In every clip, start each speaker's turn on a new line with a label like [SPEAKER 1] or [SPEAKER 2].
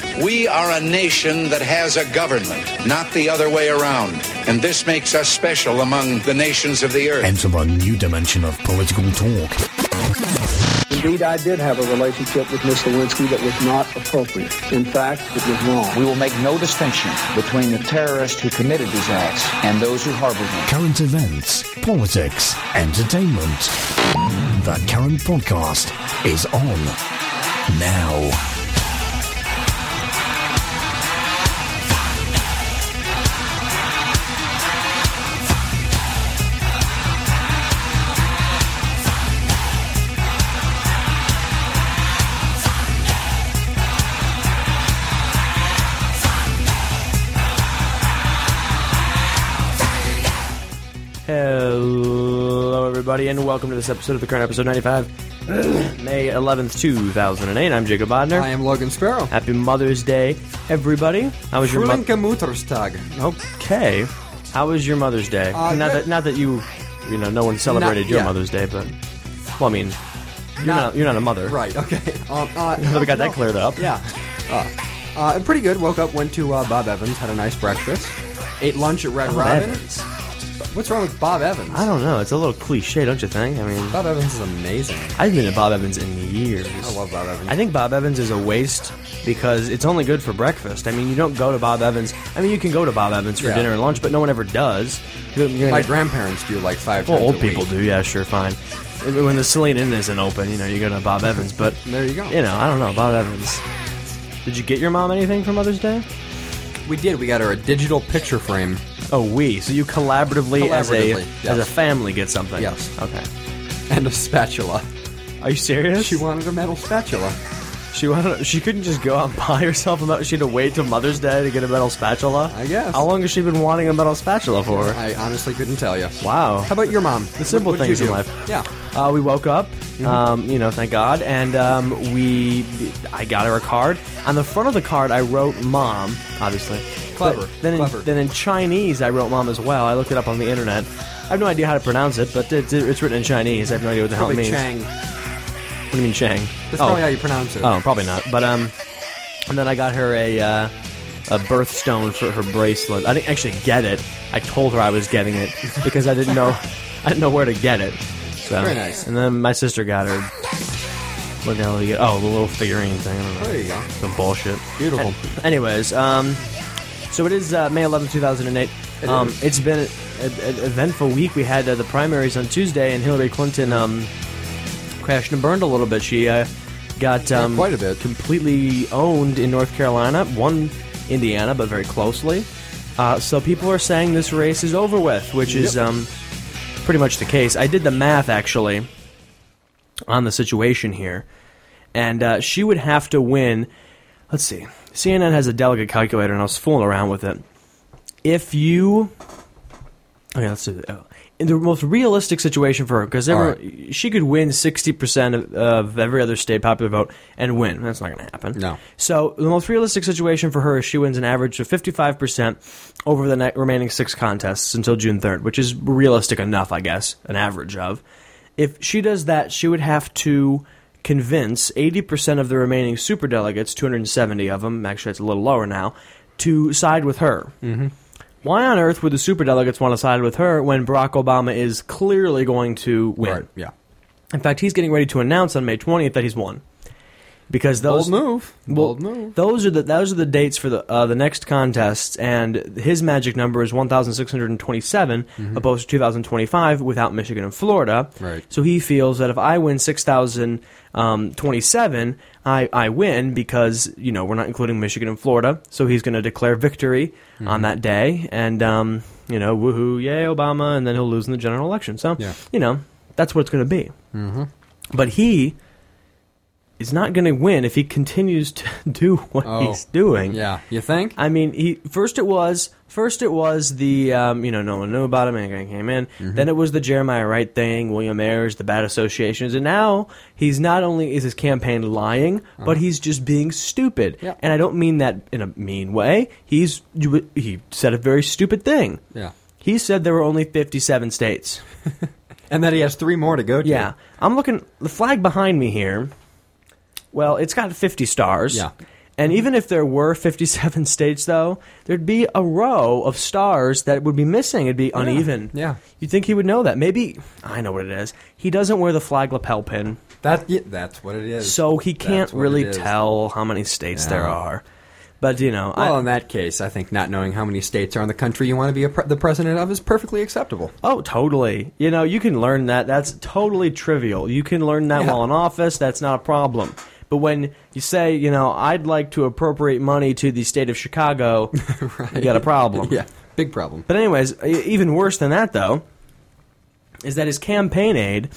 [SPEAKER 1] We are a nation that has a government, not the other way around. And this makes us special among the nations of the earth.
[SPEAKER 2] Enter a new dimension of political talk.
[SPEAKER 3] Indeed, I did have a relationship with Ms. Lewinsky that was not appropriate. In fact, it was wrong.
[SPEAKER 4] We will make no distinction between the terrorists who committed these acts and those who harbored them.
[SPEAKER 2] Current events, politics, entertainment. The Current Podcast is on now.
[SPEAKER 5] Hello, everybody, and welcome to this episode of the Current Episode 95, May 11th, 2008. I'm Jacob Bodner.
[SPEAKER 6] I am Logan Sparrow.
[SPEAKER 5] Happy Mother's Day, everybody. How was your
[SPEAKER 6] Mutterstag.
[SPEAKER 5] Okay. How was your Mother's Day? Not that you know, no one celebrated your Mother's Day, but, well, I mean, you're not a mother.
[SPEAKER 6] Right, okay.
[SPEAKER 5] We got that cleared up.
[SPEAKER 6] Yeah. Pretty good. Woke up, went to Bob Evans, had a nice breakfast, ate lunch at Red Robin.
[SPEAKER 5] Evans.
[SPEAKER 6] What's wrong with Bob Evans?
[SPEAKER 5] I don't know. It's a little cliche, don't you think? I mean,
[SPEAKER 6] Bob Evans is amazing.
[SPEAKER 5] I haven't been to Bob Evans in years.
[SPEAKER 6] I love Bob Evans.
[SPEAKER 5] I think Bob Evans is a waste because it's only good for breakfast. I mean, you don't go to Bob Evans. I mean, you can go to Bob Evans for dinner and lunch, but no one ever does.
[SPEAKER 6] My grandparents do like 5 times
[SPEAKER 5] old
[SPEAKER 6] a week.
[SPEAKER 5] people do, yeah, sure, fine. When the Celine Inn isn't open, you know, you go to Bob Evans, but...
[SPEAKER 6] There you go.
[SPEAKER 5] You know, I don't know, Bob Evans. Did you get your mom anything for Mother's Day?
[SPEAKER 6] We did. We got her a digital picture frame.
[SPEAKER 5] Oh, so you collaboratively as a family get something?
[SPEAKER 6] Yes.
[SPEAKER 5] Okay.
[SPEAKER 6] And a spatula.
[SPEAKER 5] Are you serious?
[SPEAKER 6] She wanted a metal spatula.
[SPEAKER 5] She couldn't just go out and buy herself a she had to wait till Mother's Day to get a metal spatula?
[SPEAKER 6] I guess.
[SPEAKER 5] How long has she been wanting a metal spatula for?
[SPEAKER 6] I honestly couldn't tell you.
[SPEAKER 5] Wow.
[SPEAKER 6] How about your mom?
[SPEAKER 5] The simple
[SPEAKER 6] What did
[SPEAKER 5] things
[SPEAKER 6] you
[SPEAKER 5] in
[SPEAKER 6] do?
[SPEAKER 5] life.
[SPEAKER 6] Yeah.
[SPEAKER 5] We woke up, thank God, and I got her a card. On the front of the card, I wrote Mom, obviously.
[SPEAKER 6] Clever.
[SPEAKER 5] Then in Chinese, I wrote Mom as well. I looked it up on the internet. I have no idea how to pronounce it, but it's written in Chinese. I have no idea what the hell it means.
[SPEAKER 6] Chang.
[SPEAKER 5] What do you mean Chang?
[SPEAKER 6] That's probably how you pronounce it.
[SPEAKER 5] Oh, probably not. But and then I got her a birthstone for her bracelet. I didn't actually get it. I told her I was getting it because I didn't know where to get it. So,
[SPEAKER 6] very nice.
[SPEAKER 5] And then my sister got her. What the hell did you get? Oh, the little figurine thing. I don't know.
[SPEAKER 6] There you go.
[SPEAKER 5] Some bullshit.
[SPEAKER 6] Beautiful.
[SPEAKER 5] Anyways, so it is May 11th, 2008. It's been an eventful week. We had the primaries on Tuesday, and Hillary Clinton crashed and burned a little bit. She got
[SPEAKER 6] quite a bit.
[SPEAKER 5] Completely owned in North Carolina, won Indiana, but very closely. So people are saying this race is over with, which is pretty much the case. I did the math, actually, on the situation here, and she would have to win. Let's see. CNN has a delegate calculator, and I was fooling around with it. If you... Okay, let's do that. In the most realistic situation for her, because she could win 60% of every other state popular vote and win. That's not going to happen.
[SPEAKER 6] No.
[SPEAKER 5] So the most realistic situation for her is she wins an average of 55% over the remaining 6 contests until June 3rd, which is realistic enough, I guess, an average of. If she does that, she would have to convince 80% of the remaining superdelegates, 270 of them, actually it's a little lower now, to side with her. Mm-hmm. Why on earth would the superdelegates want to side with her when Barack Obama is clearly going to win?
[SPEAKER 6] Right, yeah.
[SPEAKER 5] In fact, he's getting ready to announce on May 20th that he's won. Because those
[SPEAKER 6] Bold move.
[SPEAKER 5] Those are the dates for the next contests, and his magic number is 1,627, opposed to 2,025 without Michigan and Florida.
[SPEAKER 6] Right.
[SPEAKER 5] So he feels that if I win 6,027, I win because we're not including Michigan and Florida. So he's going to declare victory on that day, and woohoo, yay, Obama, and then he'll lose in the general election. So that's what it's going to be. Mm-hmm. But he is not going to win if he continues to do what he's doing.
[SPEAKER 6] Yeah, you think?
[SPEAKER 5] I mean, first it was the no one knew about him and he came in. Mm-hmm. Then it was the Jeremiah Wright thing, William Ayers, the bad associations, and now he's not only is his campaign lying, but he's just being stupid.
[SPEAKER 6] Yeah.
[SPEAKER 5] And I don't mean that in a mean way. He said a very stupid thing.
[SPEAKER 6] Yeah.
[SPEAKER 5] He said there were only 57 states.
[SPEAKER 6] And that he has 3 more to go to.
[SPEAKER 5] Yeah. I'm looking, the flag behind me here, well, it's got 50 stars.
[SPEAKER 6] Yeah.
[SPEAKER 5] And even if there were 57 states, though, there'd be a row of stars that would be missing. It'd be uneven.
[SPEAKER 6] Yeah.
[SPEAKER 5] You'd think he would know that. Maybe, I know what it is. He doesn't wear the flag lapel pin.
[SPEAKER 6] That's what it is.
[SPEAKER 5] So he can't
[SPEAKER 6] That's what
[SPEAKER 5] really
[SPEAKER 6] it is.
[SPEAKER 5] tell how many states there are. But, you know...
[SPEAKER 6] Well, in that case, I think not knowing how many states are in the country you want to be the president of is perfectly acceptable.
[SPEAKER 5] Oh, totally. You know, you can learn that. That's totally trivial. You can learn that while in office. That's not a problem. But when you say, you know, I'd like to appropriate money to the state of Chicago, you got a problem.
[SPEAKER 6] Yeah, big problem.
[SPEAKER 5] But anyways, even worse than that, though, is that his campaign aide,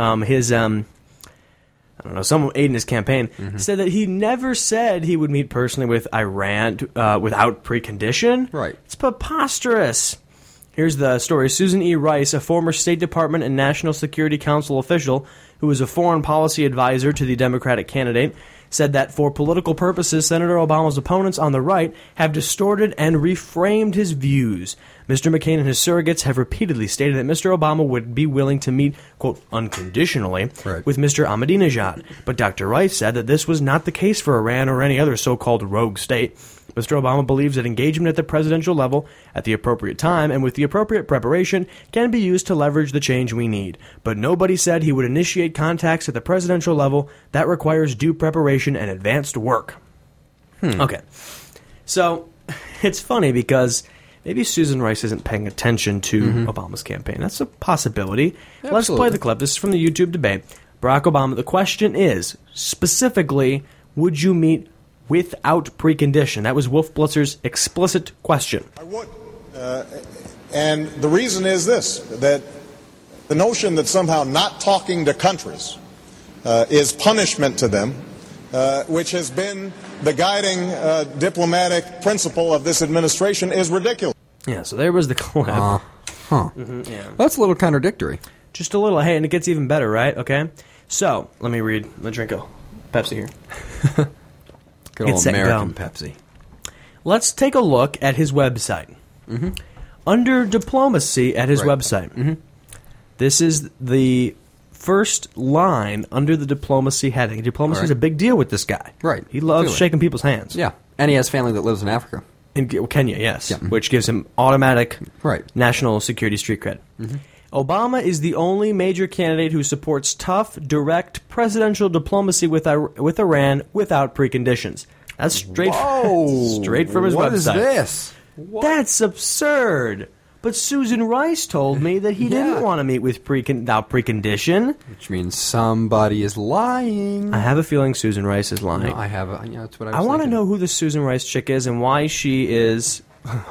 [SPEAKER 5] someone aiding his campaign, said that he never said he would meet personally with Iran without precondition.
[SPEAKER 6] Right.
[SPEAKER 5] It's preposterous. Here's the story. Susan E. Rice, a former State Department and National Security Council official who was a foreign policy advisor to the Democratic candidate, said that for political purposes, Senator Obama's opponents on the right have distorted and reframed his views. Mr. McCain and his surrogates have repeatedly stated that Mr. Obama would be willing to meet, quote, unconditionally with Mr. Ahmadinejad. But Dr. Rice said that this was not the case for Iran or any other so-called rogue state. Mr. Obama believes that engagement at the presidential level, at the appropriate time, and with the appropriate preparation, can be used to leverage the change we need. But nobody said he would initiate contacts at the presidential level. That requires due preparation and advanced work. Okay. So, it's funny because maybe Susan Rice isn't paying attention to Obama's campaign. That's a possibility.
[SPEAKER 6] Absolutely.
[SPEAKER 5] Let's play the clip. This is from the YouTube debate. Barack Obama, the question is, specifically, would you meet without precondition? That was Wolf Blitzer's explicit question.
[SPEAKER 7] I would. And the reason is this, that the notion that somehow not talking to countries is punishment to them, which has been the guiding diplomatic principle of this administration, is ridiculous.
[SPEAKER 5] Yeah, so there was the clip.
[SPEAKER 6] That's a little contradictory.
[SPEAKER 5] Just a little. Hey, and it gets even better, right? Okay? So, let me read. I'm going to drink a Pepsi here.
[SPEAKER 6] Good old
[SPEAKER 5] It's set
[SPEAKER 6] American
[SPEAKER 5] go.
[SPEAKER 6] Pepsi.
[SPEAKER 5] Let's take a look at his website. Under diplomacy at his website, this is the first line under the diplomacy heading. Diplomacy is a big deal with this guy.
[SPEAKER 6] Right.
[SPEAKER 5] He loves
[SPEAKER 6] Clearly.
[SPEAKER 5] shaking people's hands.
[SPEAKER 6] Yeah, and he has family that lives in Africa.
[SPEAKER 5] In Kenya, yes. Which gives him automatic national security street cred. Obama is the only major candidate who supports tough, direct presidential diplomacy with Iran without preconditions. That's straight, straight from his website.
[SPEAKER 6] What is this?
[SPEAKER 5] That's absurd. But Susan Rice told me that he didn't want to meet with without precondition.
[SPEAKER 6] Which means somebody is lying.
[SPEAKER 5] I have a feeling Susan Rice is lying.
[SPEAKER 6] No, I have that's what I was
[SPEAKER 5] I want to
[SPEAKER 6] thinking.
[SPEAKER 5] know who the Susan Rice chick is and why she is...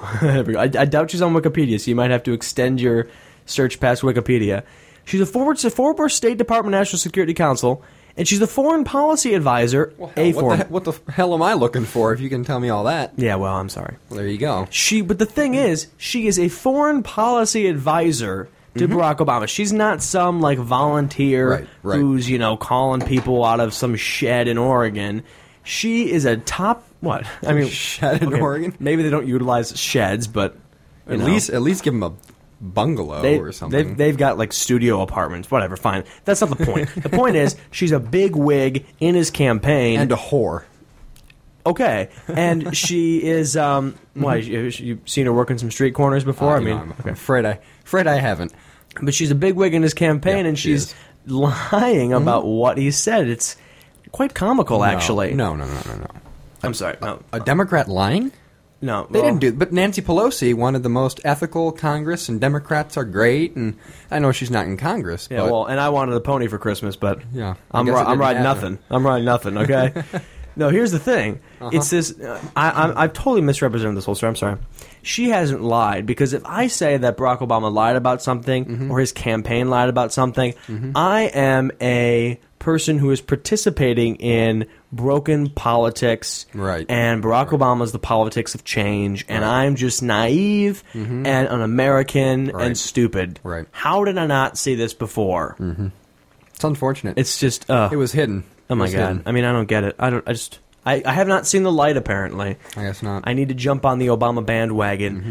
[SPEAKER 5] I doubt she's on Wikipedia, so you might have to extend your search past Wikipedia. She's a former State Department National Security Council, and she's a foreign policy advisor.
[SPEAKER 6] What the hell am I looking for if you can tell me all that?
[SPEAKER 5] Yeah, well, I'm sorry.
[SPEAKER 6] Well, there you go.
[SPEAKER 5] But the thing is, she is a foreign policy advisor to Barack Obama. She's not some, like, volunteer who's, calling people out of some shed in Oregon. She is a top... What? I mean...
[SPEAKER 6] Shed in Oregon?
[SPEAKER 5] Maybe they don't utilize sheds, but...
[SPEAKER 6] At least give them a bungalow or something.
[SPEAKER 5] They've got, like, studio apartments. Whatever, fine. That's not the point. The point is, she's a big wig in his campaign.
[SPEAKER 6] And a whore.
[SPEAKER 5] Okay. And she is... Why? You've seen her working some street corners before?
[SPEAKER 6] I'm afraid I haven't.
[SPEAKER 5] But she's a big wig in his campaign, and she's lying about what he said. It's quite comical, actually.
[SPEAKER 6] No.
[SPEAKER 5] I'm sorry. No.
[SPEAKER 6] A Democrat lying?
[SPEAKER 5] No.
[SPEAKER 6] They didn't do. But Nancy Pelosi wanted the most ethical Congress, and Democrats are great. And I know she's not in Congress.
[SPEAKER 5] Yeah,
[SPEAKER 6] but,
[SPEAKER 5] well, and I wanted a pony for Christmas, but
[SPEAKER 6] yeah,
[SPEAKER 5] I'm riding nothing. I'm riding nothing. Okay. No, here's the thing. It's this. I've totally misrepresented this whole story. I'm sorry. She hasn't lied, because if I say that Barack Obama lied about something or his campaign lied about something, I am a person who is participating in broken politics, and Barack Obama's the politics of change, and I'm just naive and an American and stupid. How did I not see this before?
[SPEAKER 6] It's unfortunate.
[SPEAKER 5] It's just
[SPEAKER 6] it was hidden.
[SPEAKER 5] Oh my God! I mean, I don't get it. I have not seen the light. Apparently,
[SPEAKER 6] I guess not.
[SPEAKER 5] I need to jump on the Obama bandwagon.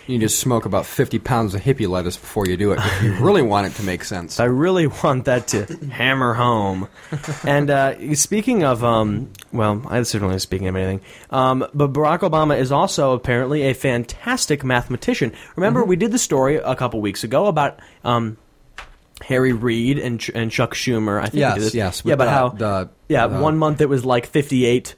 [SPEAKER 6] You need to smoke about 50 pounds of hippie lettuce before you do it if you really want it to make sense.
[SPEAKER 5] I really want that to hammer home. And speaking of, well, I certainly speaking of anything, but Barack Obama is also apparently a fantastic mathematician. Remember, we did the story a couple weeks ago about Harry Reid and Chuck Schumer. I think
[SPEAKER 6] Yes,
[SPEAKER 5] we did this.
[SPEAKER 6] yes,
[SPEAKER 5] Yeah,
[SPEAKER 6] with
[SPEAKER 5] but
[SPEAKER 6] the
[SPEAKER 5] 1 month it was like 58.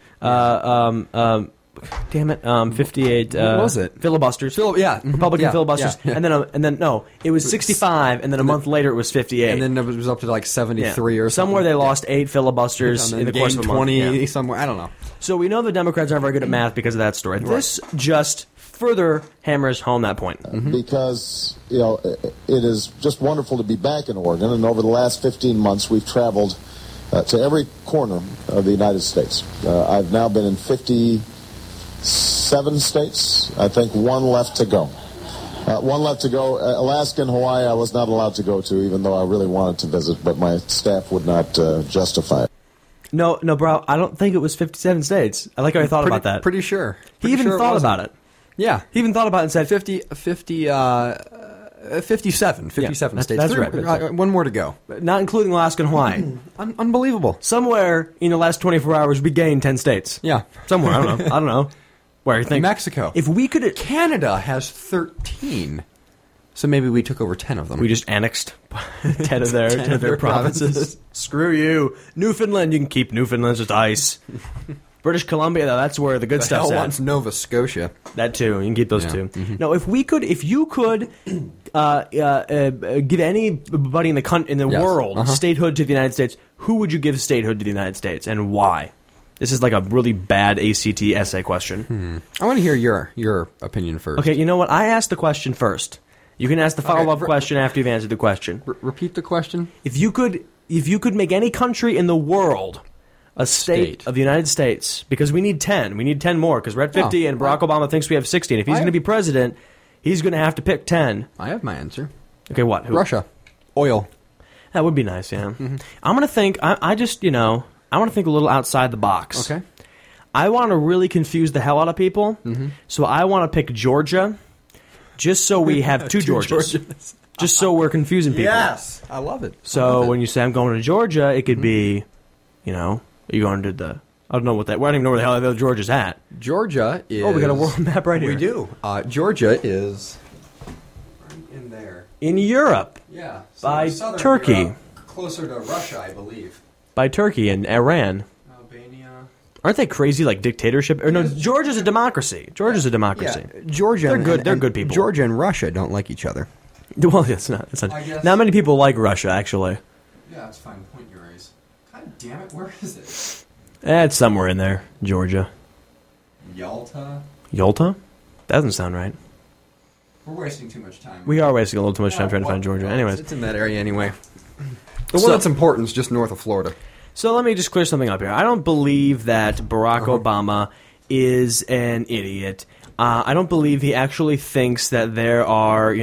[SPEAKER 5] Damn it, 58.
[SPEAKER 6] What was it?
[SPEAKER 5] Filibusters. Republican
[SPEAKER 6] Yeah,
[SPEAKER 5] filibusters.
[SPEAKER 6] yeah.
[SPEAKER 5] And then no, it was 65, and then a month later it was 58.
[SPEAKER 6] And then it was up to like 73 or something.
[SPEAKER 5] Somewhere they lost 8 filibusters
[SPEAKER 6] And
[SPEAKER 5] in
[SPEAKER 6] then
[SPEAKER 5] the course of a month.
[SPEAKER 6] 20
[SPEAKER 5] Yeah.
[SPEAKER 6] somewhere. I don't know.
[SPEAKER 5] So we know the Democrats aren't very good at math because of that story. This just further hammers home that point.
[SPEAKER 8] Because, it is just wonderful to be back in Oregon, and over the last 15 months we've traveled to every corner of the United States. I've now been in 57 states. I think one left to go. Alaska and Hawaii I was not allowed to go to, even though I really wanted to visit, but my staff would not justify it.
[SPEAKER 5] No, bro, I don't think it was 57 states. I like how he thought about that.
[SPEAKER 6] Pretty sure.
[SPEAKER 5] He even thought about it.
[SPEAKER 6] Yeah.
[SPEAKER 5] He even thought about it and said
[SPEAKER 6] 57 states.
[SPEAKER 5] That's right.
[SPEAKER 6] One more to go.
[SPEAKER 5] Not including Alaska and Hawaii.
[SPEAKER 6] Unbelievable.
[SPEAKER 5] Somewhere in the last 24 hours we gained 10 states.
[SPEAKER 6] Yeah.
[SPEAKER 5] Somewhere, I don't know. Where you think?
[SPEAKER 6] Mexico.
[SPEAKER 5] If we could...
[SPEAKER 6] Canada has 13. So maybe we took over 10 of them.
[SPEAKER 5] We just annexed 10 of their provinces. Screw you. Newfoundland, you can keep Newfoundland, it's just ice. British Columbia, though, that's where the good stuff's at.
[SPEAKER 6] wants Nova Scotia.
[SPEAKER 5] That too. You can keep those two.
[SPEAKER 6] Mm-hmm.
[SPEAKER 5] No, if you could give anybody in the world statehood to the United States, who would you give statehood to the United States, and why? This is like a really bad ACT essay question.
[SPEAKER 6] I want to hear your opinion first.
[SPEAKER 5] Okay, you know what? I asked the question first. You can ask the follow-up question after you've answered the question.
[SPEAKER 6] Repeat the question.
[SPEAKER 5] If you could make any country in the world a state of the United States, because we need 10. We need 10 more, because we're at 50, and Barack Obama thinks we have 60. And if he's going to be president, he's going to have to pick 10.
[SPEAKER 6] I have my answer.
[SPEAKER 5] Okay, what? Who?
[SPEAKER 6] Russia. Oil.
[SPEAKER 5] That would be nice, yeah. Mm-hmm. I'm going to think, I want to think a little outside the box.
[SPEAKER 6] Okay.
[SPEAKER 5] I want to really confuse the hell out of people, so I want to pick Georgia, just so we have two Georgias. Just so we're confusing people.
[SPEAKER 6] Yes. I love it.
[SPEAKER 5] So when you say I'm going to Georgia, it could be, are you going to the... I don't know what that... I don't even know where the hell Georgia's at.
[SPEAKER 6] Georgia is...
[SPEAKER 5] Oh, we got a world map right here.
[SPEAKER 6] We do. Georgia is... right in there.
[SPEAKER 5] In Europe.
[SPEAKER 6] Yeah.
[SPEAKER 5] By
[SPEAKER 6] southern
[SPEAKER 5] Turkey.
[SPEAKER 6] Europe, closer to Russia, I believe.
[SPEAKER 5] By Turkey and Iran.
[SPEAKER 6] Albania.
[SPEAKER 5] Aren't they crazy, like dictatorship? Or no, Georgia's a democracy. Georgia's a democracy.
[SPEAKER 6] Yeah. Georgia...
[SPEAKER 5] They're good. They're good people.
[SPEAKER 6] Georgia and Russia don't like each other.
[SPEAKER 5] Well, it's not. Not many people like Russia, actually.
[SPEAKER 6] Yeah, that's a fine point you raise. God damn it, where is it?
[SPEAKER 5] It's somewhere in there, Georgia.
[SPEAKER 6] Yalta?
[SPEAKER 5] That doesn't sound right.
[SPEAKER 6] We're wasting too much time.
[SPEAKER 5] We are wasting a little too much time trying to find Georgia. Anyways.
[SPEAKER 6] It's in that area anyway. The one that's important is just north of Florida.
[SPEAKER 5] So let me just clear something up here. I don't believe that Barack Obama is an idiot. I don't believe he actually thinks that there are,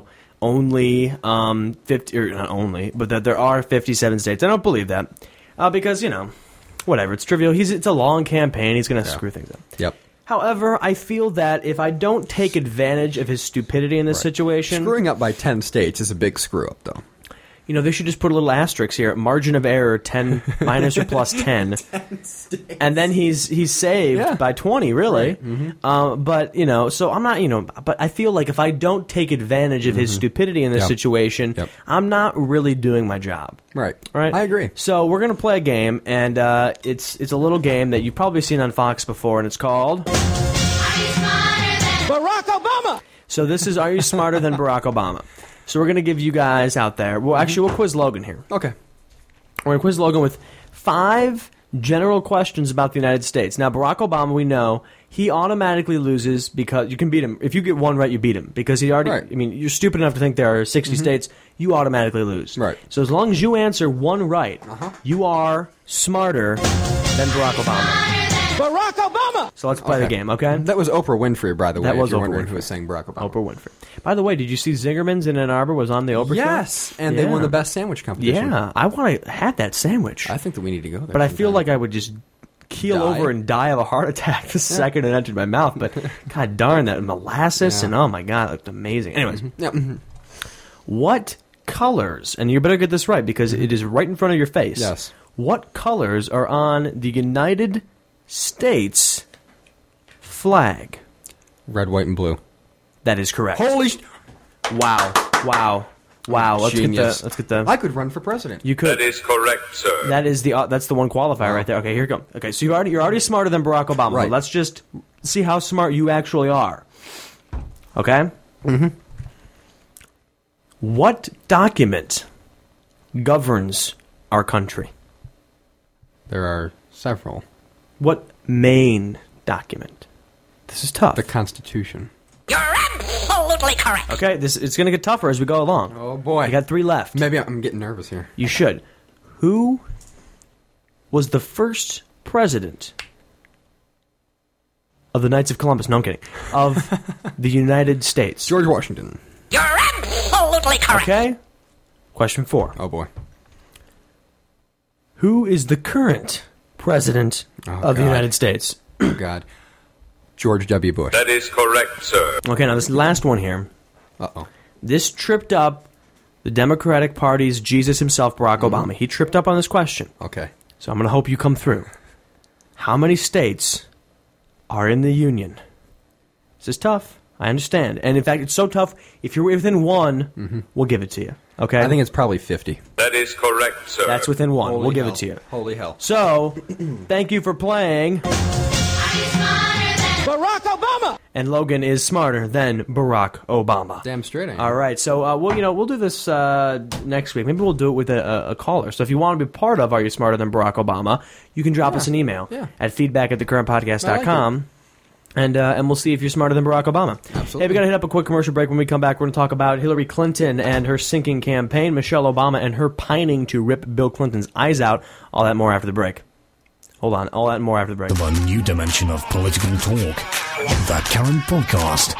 [SPEAKER 5] only 50, or not only, but that there are 57 states. I don't believe that because, whatever. It's trivial. It's a long campaign. He's going to screw things up.
[SPEAKER 6] Yep.
[SPEAKER 5] However, I feel that if I don't take advantage of his stupidity in this situation...
[SPEAKER 6] Screwing up by 10 states is a big screw-up, though.
[SPEAKER 5] They should just put a little asterisk here. Margin of error, 10 minus or plus 10. And then he's saved by 20, really. Right. Mm-hmm. But, so I'm not, but I feel like if I don't take advantage of his stupidity in this situation, I'm not really doing my job.
[SPEAKER 6] Right.
[SPEAKER 5] Right?
[SPEAKER 6] I agree.
[SPEAKER 5] So we're going to play a game, and it's a little game that you've probably seen on Fox before, and it's called... Are You Smarter Than Barack Obama? So this is Are You Smarter Than Barack Obama? So we're going to give you guys out there... Well, actually, we'll quiz Logan here.
[SPEAKER 6] Okay.
[SPEAKER 5] We're going to quiz Logan with 5 general questions about the United States. Now, Barack Obama, we know, he automatically loses because you can beat him. If you get one right, you beat him. Because he already... Right. I mean, you're stupid enough to think there are 60 states. You automatically lose.
[SPEAKER 6] Right.
[SPEAKER 5] So as long as you answer one right, you are smarter than Barack Obama. Barack Obama! So let's play the game, okay?
[SPEAKER 6] That was Oprah Winfrey, by the way.
[SPEAKER 5] That was
[SPEAKER 6] if you're
[SPEAKER 5] Oprah
[SPEAKER 6] wondering
[SPEAKER 5] Winfrey.
[SPEAKER 6] Who was saying Barack Obama.
[SPEAKER 5] Oprah Winfrey. By the way, did you see Zingerman's in Ann Arbor was on the Oprah show?
[SPEAKER 6] Yes, and they won the best sandwich competition.
[SPEAKER 5] Yeah, I want to have that sandwich.
[SPEAKER 6] I think that we need to go there.
[SPEAKER 5] But I feel like I would just keel over and die of a heart attack the second it entered my mouth. But god darn, that molasses and oh my god, it looked amazing. Anyways, what colors, and you better get this right because it is right in front of your face.
[SPEAKER 6] Yes.
[SPEAKER 5] What colors are on the United States flag?
[SPEAKER 6] Red, white, and blue.
[SPEAKER 5] That is correct.
[SPEAKER 6] Holy
[SPEAKER 5] Wow.
[SPEAKER 6] Genius.
[SPEAKER 5] Let's get the.
[SPEAKER 6] I could run for president.
[SPEAKER 5] You could.
[SPEAKER 9] That is correct, sir.
[SPEAKER 5] That's the one qualifier right there. Okay, here we go. Okay, so you're already smarter than Barack Obama.
[SPEAKER 6] Right.
[SPEAKER 5] But let's just see how smart you actually are. Okay? Mm-hmm. What document governs our country?
[SPEAKER 6] There are several.
[SPEAKER 5] What main document? This is tough.
[SPEAKER 6] The Constitution.
[SPEAKER 10] You're absolutely correct.
[SPEAKER 5] Okay, it's going to get tougher as we go along.
[SPEAKER 6] Oh, boy.
[SPEAKER 5] I got 3 left.
[SPEAKER 6] Maybe I'm getting nervous here.
[SPEAKER 5] You should. Who was the first president of the Knights of Columbus? No, I'm kidding. Of the United States.
[SPEAKER 6] George Washington.
[SPEAKER 10] You're absolutely correct.
[SPEAKER 5] Okay. Question 4.
[SPEAKER 6] Oh, boy.
[SPEAKER 5] Who is the current president of the United States?
[SPEAKER 6] Oh, God. George W. Bush.
[SPEAKER 9] That is correct, sir.
[SPEAKER 5] Okay, now this last one here.
[SPEAKER 6] Uh-oh.
[SPEAKER 5] This tripped up the Democratic Party's Jesus himself, Barack Obama. He tripped up on this question.
[SPEAKER 6] Okay.
[SPEAKER 5] So I'm going to hope you come through. How many states are in the Union? This is tough. I understand. And in fact, it's so tough, if you're within one, we'll give it to you. Okay?
[SPEAKER 6] I think it's probably 50.
[SPEAKER 9] That is correct, sir.
[SPEAKER 5] That's within one.
[SPEAKER 6] Holy
[SPEAKER 5] we'll give
[SPEAKER 6] hell.
[SPEAKER 5] it to you.
[SPEAKER 6] Holy hell.
[SPEAKER 5] So, thank you for playing.
[SPEAKER 10] Barack Obama.
[SPEAKER 5] And Logan is smarter than Barack Obama.
[SPEAKER 6] Damn straight I am.
[SPEAKER 5] All right, so we'll do this next week. Maybe we'll do it with a caller. So if you want to be part of Are You Smarter Than Barack Obama, you can drop us an email at feedback@thecurrentpodcast.com. And we'll see if you're smarter than Barack Obama.
[SPEAKER 6] Absolutely.
[SPEAKER 5] Hey, we got to hit up a quick commercial break. When we come back, we're going to talk about Hillary Clinton and her sinking campaign, Michelle Obama and her pining to rip Bill Clinton's eyes out. All that more after the break. Hold on. All that and more after the break.
[SPEAKER 2] The new dimension of political talk. The Current Podcast.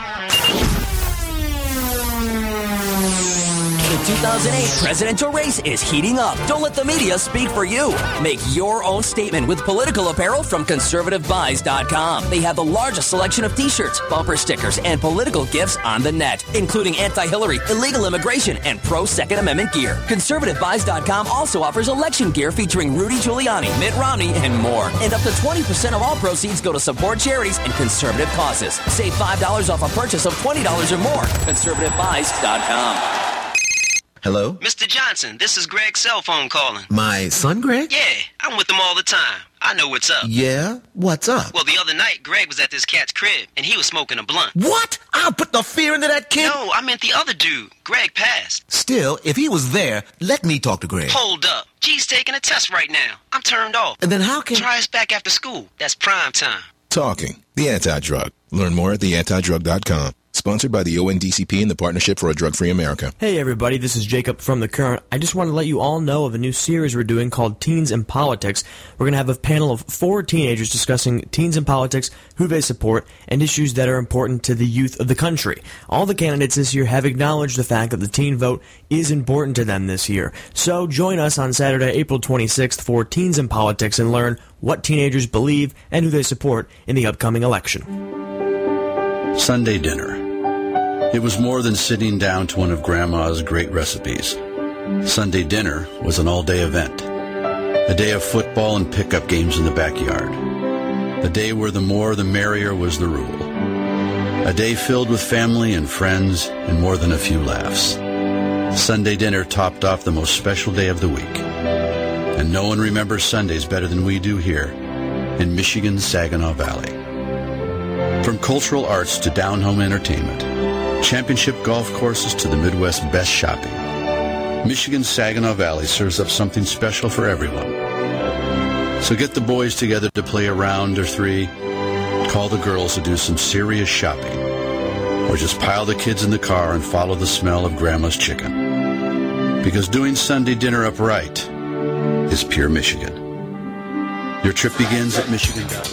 [SPEAKER 11] The 2008 presidential race is heating up. Don't let the media speak for you. Make your own statement with political apparel from conservativebuys.com. They have the largest selection of t-shirts, bumper stickers, and political gifts on the net, including anti-Hillary, illegal immigration, and pro-Second Amendment gear. Conservativebuys.com also offers election gear featuring Rudy Giuliani, Mitt Romney, and more. And up to 20% of all proceeds go to support charities and conservative causes. Save $5 off a purchase of $20 or more. Conservativebuys.com.
[SPEAKER 12] Hello?
[SPEAKER 13] Mr. Johnson, this is Greg's cell phone calling.
[SPEAKER 12] My son, Greg?
[SPEAKER 13] Yeah, I'm with him all the time. I know what's up.
[SPEAKER 12] Yeah? What's up?
[SPEAKER 13] Well, the other night, Greg was at this cat's crib, and he was smoking a blunt.
[SPEAKER 12] What? I'll put the fear into that kid?
[SPEAKER 13] No, I meant the other dude. Greg passed.
[SPEAKER 12] Still, if he was there, let me talk to Greg.
[SPEAKER 13] Hold up. G's taking a test right now. I'm turned off.
[SPEAKER 12] And then how can...
[SPEAKER 13] Try us back after school. That's prime time.
[SPEAKER 14] Talking. The Anti-Drug. Learn more at theantidrug.com. Sponsored by the ONDCP and the Partnership for a Drug-Free America.
[SPEAKER 5] Hey everybody, this is Jacob from The Current. I just want to let you all know of a new series we're doing called Teens in Politics. We're going to have a panel of 4 teenagers discussing teens in politics, who they support, and issues that are important to the youth of the country. All the candidates this year have acknowledged the fact that the teen vote is important to them this year. So join us on Saturday, April 26th for Teens in Politics and learn what teenagers believe and who they support in the upcoming election.
[SPEAKER 15] Sunday dinner. It was more than sitting down to one of Grandma's great recipes. Sunday dinner was an all-day event. A day of football and pickup games in the backyard. A day where the more the merrier was the rule. A day filled with family and friends and more than a few laughs. Sunday dinner topped off the most special day of the week. And no one remembers Sundays better than we do here in Michigan's Saginaw Valley. From cultural arts to down-home entertainment, championship golf courses to the Midwest's best shopping, Michigan's Saginaw Valley serves up something special for everyone. So get the boys together to play a round or 3, call the girls to do some serious shopping, or just pile the kids in the car and follow the smell of Grandma's chicken. Because doing Sunday dinner up right is pure Michigan. Your trip begins at Michigan Valley.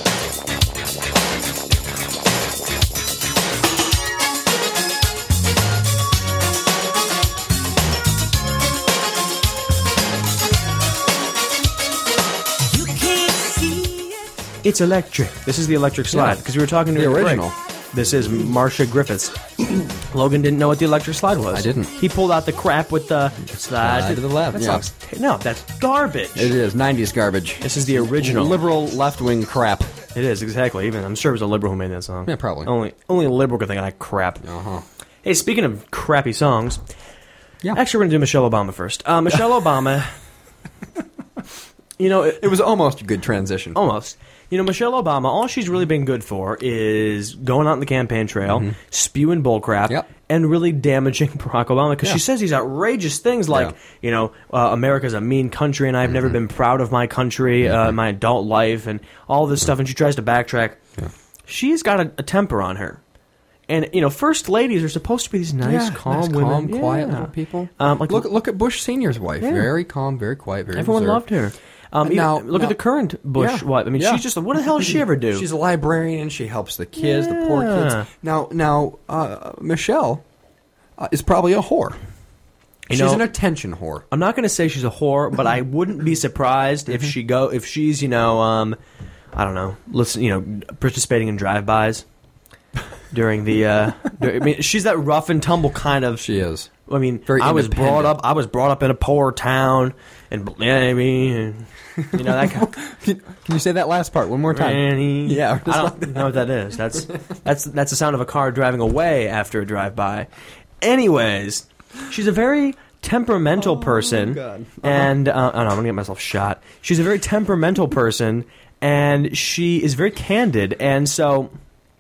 [SPEAKER 5] It's electric. This is the electric slide because we were talking to
[SPEAKER 6] The
[SPEAKER 5] her
[SPEAKER 6] original.
[SPEAKER 5] break. This is Marsha Griffiths. Logan didn't know what the electric slide was.
[SPEAKER 6] I didn't.
[SPEAKER 5] He pulled out the crap with the slide
[SPEAKER 6] to the left.
[SPEAKER 5] That
[SPEAKER 6] Yeah.
[SPEAKER 5] sounds no, that's garbage.
[SPEAKER 6] It is 90s garbage.
[SPEAKER 5] This is the original
[SPEAKER 6] Liberal left-wing crap.
[SPEAKER 5] It is exactly. Even I'm sure it was a liberal who made that song.
[SPEAKER 6] Yeah, probably.
[SPEAKER 5] Only a liberal could think of that crap.
[SPEAKER 6] Uh-huh.
[SPEAKER 5] Hey, speaking of crappy songs,
[SPEAKER 6] yeah.
[SPEAKER 5] Actually, we're gonna do Michelle Obama first. Michelle Obama. You know,
[SPEAKER 6] it was almost a good transition.
[SPEAKER 5] Almost. You know, Michelle Obama, all she's really been good for is going out on the campaign trail, spewing bullcrap, and really damaging Barack Obama because she says these outrageous things like, you know, America's a mean country and I've never been proud of my country, my adult life, and all this stuff, and she tries to backtrack. She's got a temper on her. And, you know, first ladies are supposed to be these nice, calm women.
[SPEAKER 6] Calm, quiet little people.
[SPEAKER 5] Like
[SPEAKER 6] look at Bush Sr.'s wife.
[SPEAKER 5] Yeah.
[SPEAKER 6] Very calm, very quiet, very
[SPEAKER 5] Everyone
[SPEAKER 6] reserved.
[SPEAKER 5] loved her. Now, look at the current Bush wife. I mean,
[SPEAKER 6] Yeah.
[SPEAKER 5] she's just, what the hell does she ever do?
[SPEAKER 6] She's a librarian. She helps the kids, the poor kids. Now, Michelle is probably a whore. She's an attention whore.
[SPEAKER 5] I'm not going to say she's a whore, but I wouldn't be surprised if she's, you know, I don't know, participating in drive-bys during the. I mean, she's that rough and tumble kind of.
[SPEAKER 6] She is.
[SPEAKER 5] I mean,
[SPEAKER 6] Very
[SPEAKER 5] I was brought
[SPEAKER 6] independent.
[SPEAKER 5] up in a poor town, and I mean, you know that.
[SPEAKER 6] Can you say that last part one more time? Yeah,
[SPEAKER 5] I don't know what that is. That's the sound of a car driving away after a drive-by. Anyways, she's a very temperamental person,
[SPEAKER 6] God.
[SPEAKER 5] and I'm gonna get myself shot. She's a very temperamental person, and she is very candid, and so.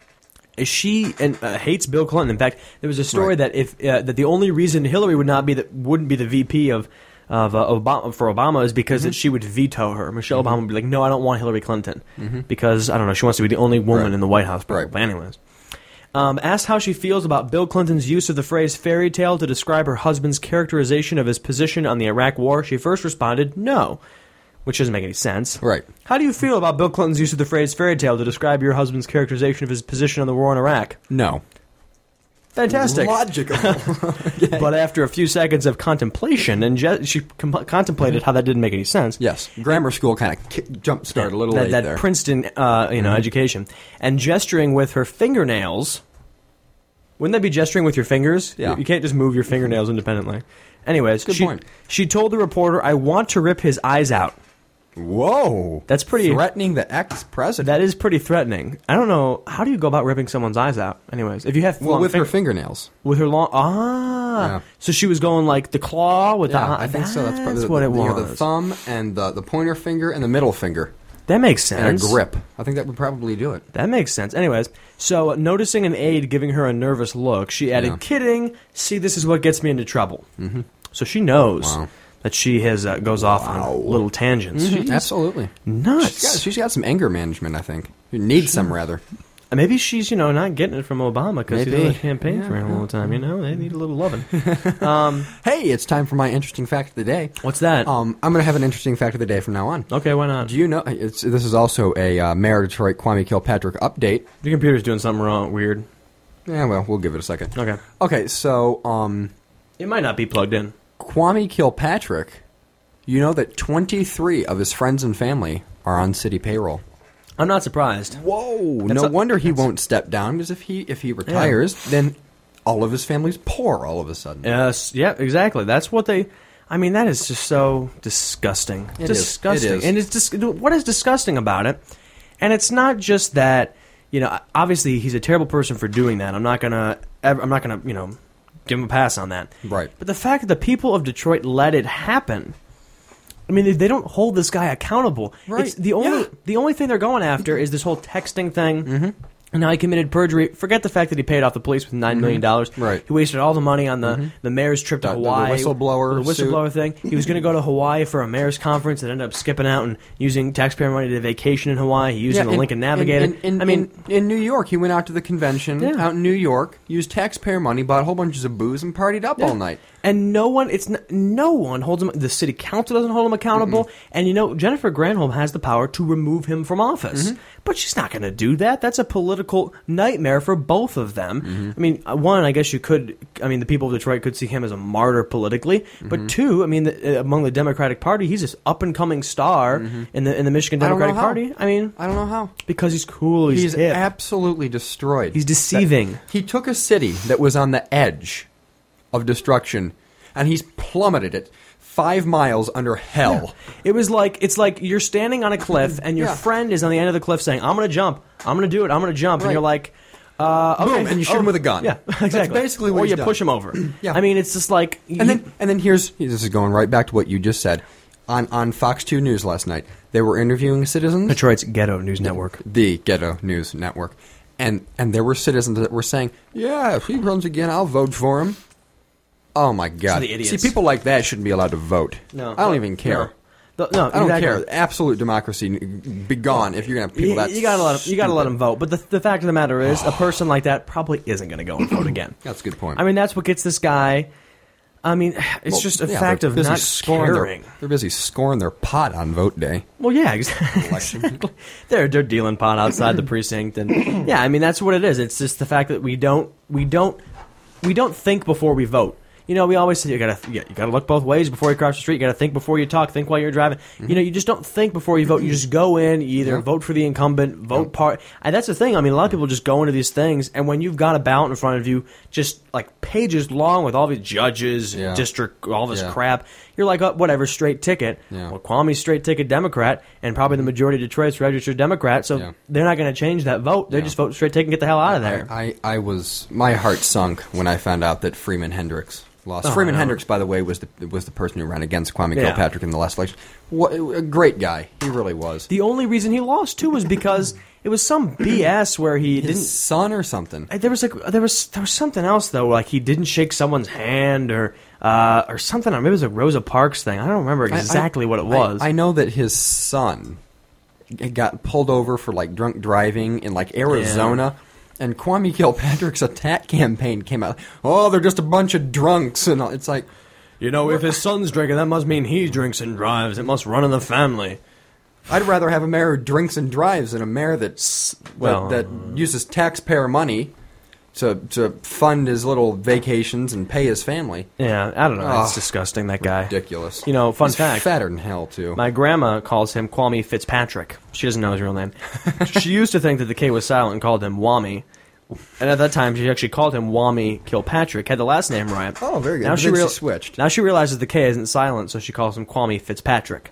[SPEAKER 5] She hates Bill Clinton. In fact, there was a story that if that the only reason Hillary wouldn't be the VP of Obama for Obama is because that she would veto her. Michelle Obama would be like, no, I don't want Hillary Clinton because I don't know. She wants to be the only woman in the White House. Probably. But anyways, asked how she feels about Bill Clinton's use of the phrase "fairy tale" to describe her husband's characterization of his position on the Iraq War, she first responded, "No." Which doesn't make any sense.
[SPEAKER 6] Right.
[SPEAKER 5] How do you feel about Bill Clinton's use of the phrase fairy tale to describe your husband's characterization of his position on the war in Iraq?
[SPEAKER 6] No.
[SPEAKER 5] Fantastic.
[SPEAKER 6] Logical.
[SPEAKER 5] But after a few seconds of contemplation, and she contemplated how that didn't make any sense.
[SPEAKER 6] Yes. Grammar school kind of jump-started a little late
[SPEAKER 5] that
[SPEAKER 6] there.
[SPEAKER 5] Princeton education. And gesturing with her fingernails. Wouldn't that be gesturing with your fingers?
[SPEAKER 6] Yeah.
[SPEAKER 5] You can't just move your fingernails independently. Anyways,
[SPEAKER 6] Good point.
[SPEAKER 5] She told the reporter, "I want to rip his eyes out."
[SPEAKER 6] Whoa.
[SPEAKER 5] That's pretty...
[SPEAKER 6] Threatening the ex-president.
[SPEAKER 5] That is pretty threatening. I don't know. How do you go about ripping someone's eyes out? Anyways, if you have...
[SPEAKER 6] Well, with her fingernails.
[SPEAKER 5] With her long...
[SPEAKER 6] Yeah.
[SPEAKER 5] So she was going like the claw with the...
[SPEAKER 6] I think so. That's probably
[SPEAKER 5] what it was.
[SPEAKER 6] The thumb and the pointer finger and the middle finger.
[SPEAKER 5] That makes sense.
[SPEAKER 6] And a grip. I think that would probably do it.
[SPEAKER 5] That makes sense. Anyways, so noticing an aide giving her a nervous look, she added, "Kidding. See, this is what gets me into trouble." Mm-hmm. So she knows that she has goes off on little tangents. She's
[SPEAKER 6] absolutely
[SPEAKER 5] nuts.
[SPEAKER 6] She's got some anger management, I think. Needs some, rather.
[SPEAKER 5] Maybe she's, not getting it from Obama because he's on the campaign
[SPEAKER 6] Yeah.
[SPEAKER 5] for him all the time. They need a little loving.
[SPEAKER 6] Hey, it's time for my interesting fact of the day.
[SPEAKER 5] What's that?
[SPEAKER 6] I'm going to have an interesting fact of the day from now on.
[SPEAKER 5] Okay, why not?
[SPEAKER 6] Do you know, this is also a Mayor of Detroit Kwame Kilpatrick update.
[SPEAKER 5] Your computer's doing something wrong, weird.
[SPEAKER 6] Yeah, well, we'll give it a second.
[SPEAKER 5] Okay.
[SPEAKER 6] Okay, so,
[SPEAKER 5] it might not be plugged in.
[SPEAKER 6] Kwame Kilpatrick, you know that 23 of his friends and family are on city payroll.
[SPEAKER 5] I'm not surprised.
[SPEAKER 6] Whoa! No wonder he won't step down, because if he retires, then all of his family's poor all of a sudden.
[SPEAKER 5] Yes, yeah, exactly. That's what they... I mean, that is just so disgusting. Disgusting.
[SPEAKER 6] It is.
[SPEAKER 5] And it's what is disgusting about it? And it's not just that, obviously he's a terrible person for doing that. I'm not gonna, give him a pass on that.
[SPEAKER 6] Right.
[SPEAKER 5] But the fact that the people of Detroit let it happen... I mean, they don't hold this guy accountable.
[SPEAKER 6] Right.
[SPEAKER 5] It's the only thing they're going after is this whole texting thing. Mm-hmm. And now he committed perjury. Forget the fact that he paid off the police with $9 million.
[SPEAKER 6] Right.
[SPEAKER 5] He wasted all the money on the mayor's trip to Hawaii.
[SPEAKER 6] The whistleblower
[SPEAKER 5] thing. He was going to go to Hawaii for a mayor's conference and ended up skipping out and using taxpayer money to vacation in Hawaii. He used the Lincoln Navigator.
[SPEAKER 6] In New York, he went out to the convention out in New York, used taxpayer money, bought a whole bunch of booze, and partied up all night.
[SPEAKER 5] And no one holds him. The city council doesn't hold him accountable. And Jennifer Granholm has the power to remove him from office, but she's not going to do that. That's a political nightmare for both of them. I mean, one, I guess you could. I mean, the people of Detroit could see him as a martyr politically, but two, I mean, among the Democratic Party, he's this up and coming star in the Michigan Democratic Party. I mean,
[SPEAKER 6] I don't know how.
[SPEAKER 5] Because he's cool. He's hip.
[SPEAKER 6] Absolutely destroyed.
[SPEAKER 5] He's deceiving.
[SPEAKER 6] He took a city that was on the edge of destruction, and he's plummeted it 5 miles under hell.
[SPEAKER 5] Yeah. It's like you're standing on a cliff, and your friend is on the end of the cliff saying, "I'm going to jump. I'm going to do it. I'm going to jump," and you're like, okay.
[SPEAKER 6] Boom, and you shoot him with a gun.
[SPEAKER 5] Yeah, exactly.
[SPEAKER 6] That's basically what
[SPEAKER 5] or
[SPEAKER 6] he's
[SPEAKER 5] you
[SPEAKER 6] done.
[SPEAKER 5] push him over.
[SPEAKER 6] Yeah.
[SPEAKER 5] I mean, it's just like...
[SPEAKER 6] And then here's this is going right back to what you just said. On Fox 2 News last night, they were interviewing citizens.
[SPEAKER 5] Detroit's Ghetto News Network.
[SPEAKER 6] The Ghetto News Network. And there were citizens that were saying, yeah, if he runs again, I'll vote for him. Oh, my God.
[SPEAKER 5] The idiots.
[SPEAKER 6] See, people like that shouldn't be allowed to vote.
[SPEAKER 5] No.
[SPEAKER 6] I don't even care.
[SPEAKER 5] No,
[SPEAKER 6] I don't
[SPEAKER 5] exactly.
[SPEAKER 6] care. Absolute democracy be gone if you're going to have people that
[SPEAKER 5] you gotta let them vote. But the fact of the matter is, a person like that probably isn't going to go and vote again.
[SPEAKER 6] That's a good point.
[SPEAKER 5] I mean, that's what gets this guy... I mean, it's just a fact of not caring.
[SPEAKER 6] They're busy scoring their pot on vote day.
[SPEAKER 5] Well, yeah, exactly. They're dealing pot outside the precinct, and yeah, I mean that's what it is. It's just the fact that we don't think before we vote. We always say you gotta look both ways before you cross the street. You gotta think before you talk. Think while you're driving. You just don't think before you vote. You just go in. You either vote for the incumbent, vote part. And that's the thing. I mean, a lot of people just go into these things, and when you've got a ballot in front of you, just like pages long with all these judges, district, all this crap, you're like, oh, whatever, straight ticket.
[SPEAKER 6] Yeah.
[SPEAKER 5] Well, Kwame's straight ticket Democrat, and probably the majority of Detroit's registered Democrat. So they're not going to change that vote. They just vote straight ticket and get the hell out of there.
[SPEAKER 6] My heart sunk when I found out that Freeman Hendricks lost. Freeman Hendricks, by the way, was the person who ran against Kwame Kilpatrick in the last election. What a great guy. He really was.
[SPEAKER 5] The only reason he lost, too, was because it was some BS where he didn't...
[SPEAKER 6] His son or something.
[SPEAKER 5] There was something else, though, like he didn't shake someone's hand or something. Maybe it was a Rosa Parks thing. I don't remember exactly what it was.
[SPEAKER 6] I know that his son got pulled over for like drunk driving in like Arizona. Yeah. And Kwame Kilpatrick's attack campaign came out. Oh, they're just a bunch of drunks, and it's like,
[SPEAKER 5] if his son's drinking, that must mean he drinks and drives. It must run in the family.
[SPEAKER 6] I'd rather have a mayor who drinks and drives than a mayor that uses taxpayer money to fund his little vacations and pay his family.
[SPEAKER 5] Yeah, I don't know. It's disgusting, that guy.
[SPEAKER 6] Ridiculous.
[SPEAKER 5] Fun
[SPEAKER 6] He's
[SPEAKER 5] fact.
[SPEAKER 6] Fatter than hell, too.
[SPEAKER 5] My grandma calls him Kwame Fitzpatrick. She doesn't know his real name. She used to think that the K was silent and called him Wami. And at that time, she actually called him Wami Kilpatrick. Had the last name right.
[SPEAKER 6] Oh, very good.
[SPEAKER 5] Now
[SPEAKER 6] she switched.
[SPEAKER 5] Now she realizes the K isn't silent, so she calls him Kwame Fitzpatrick.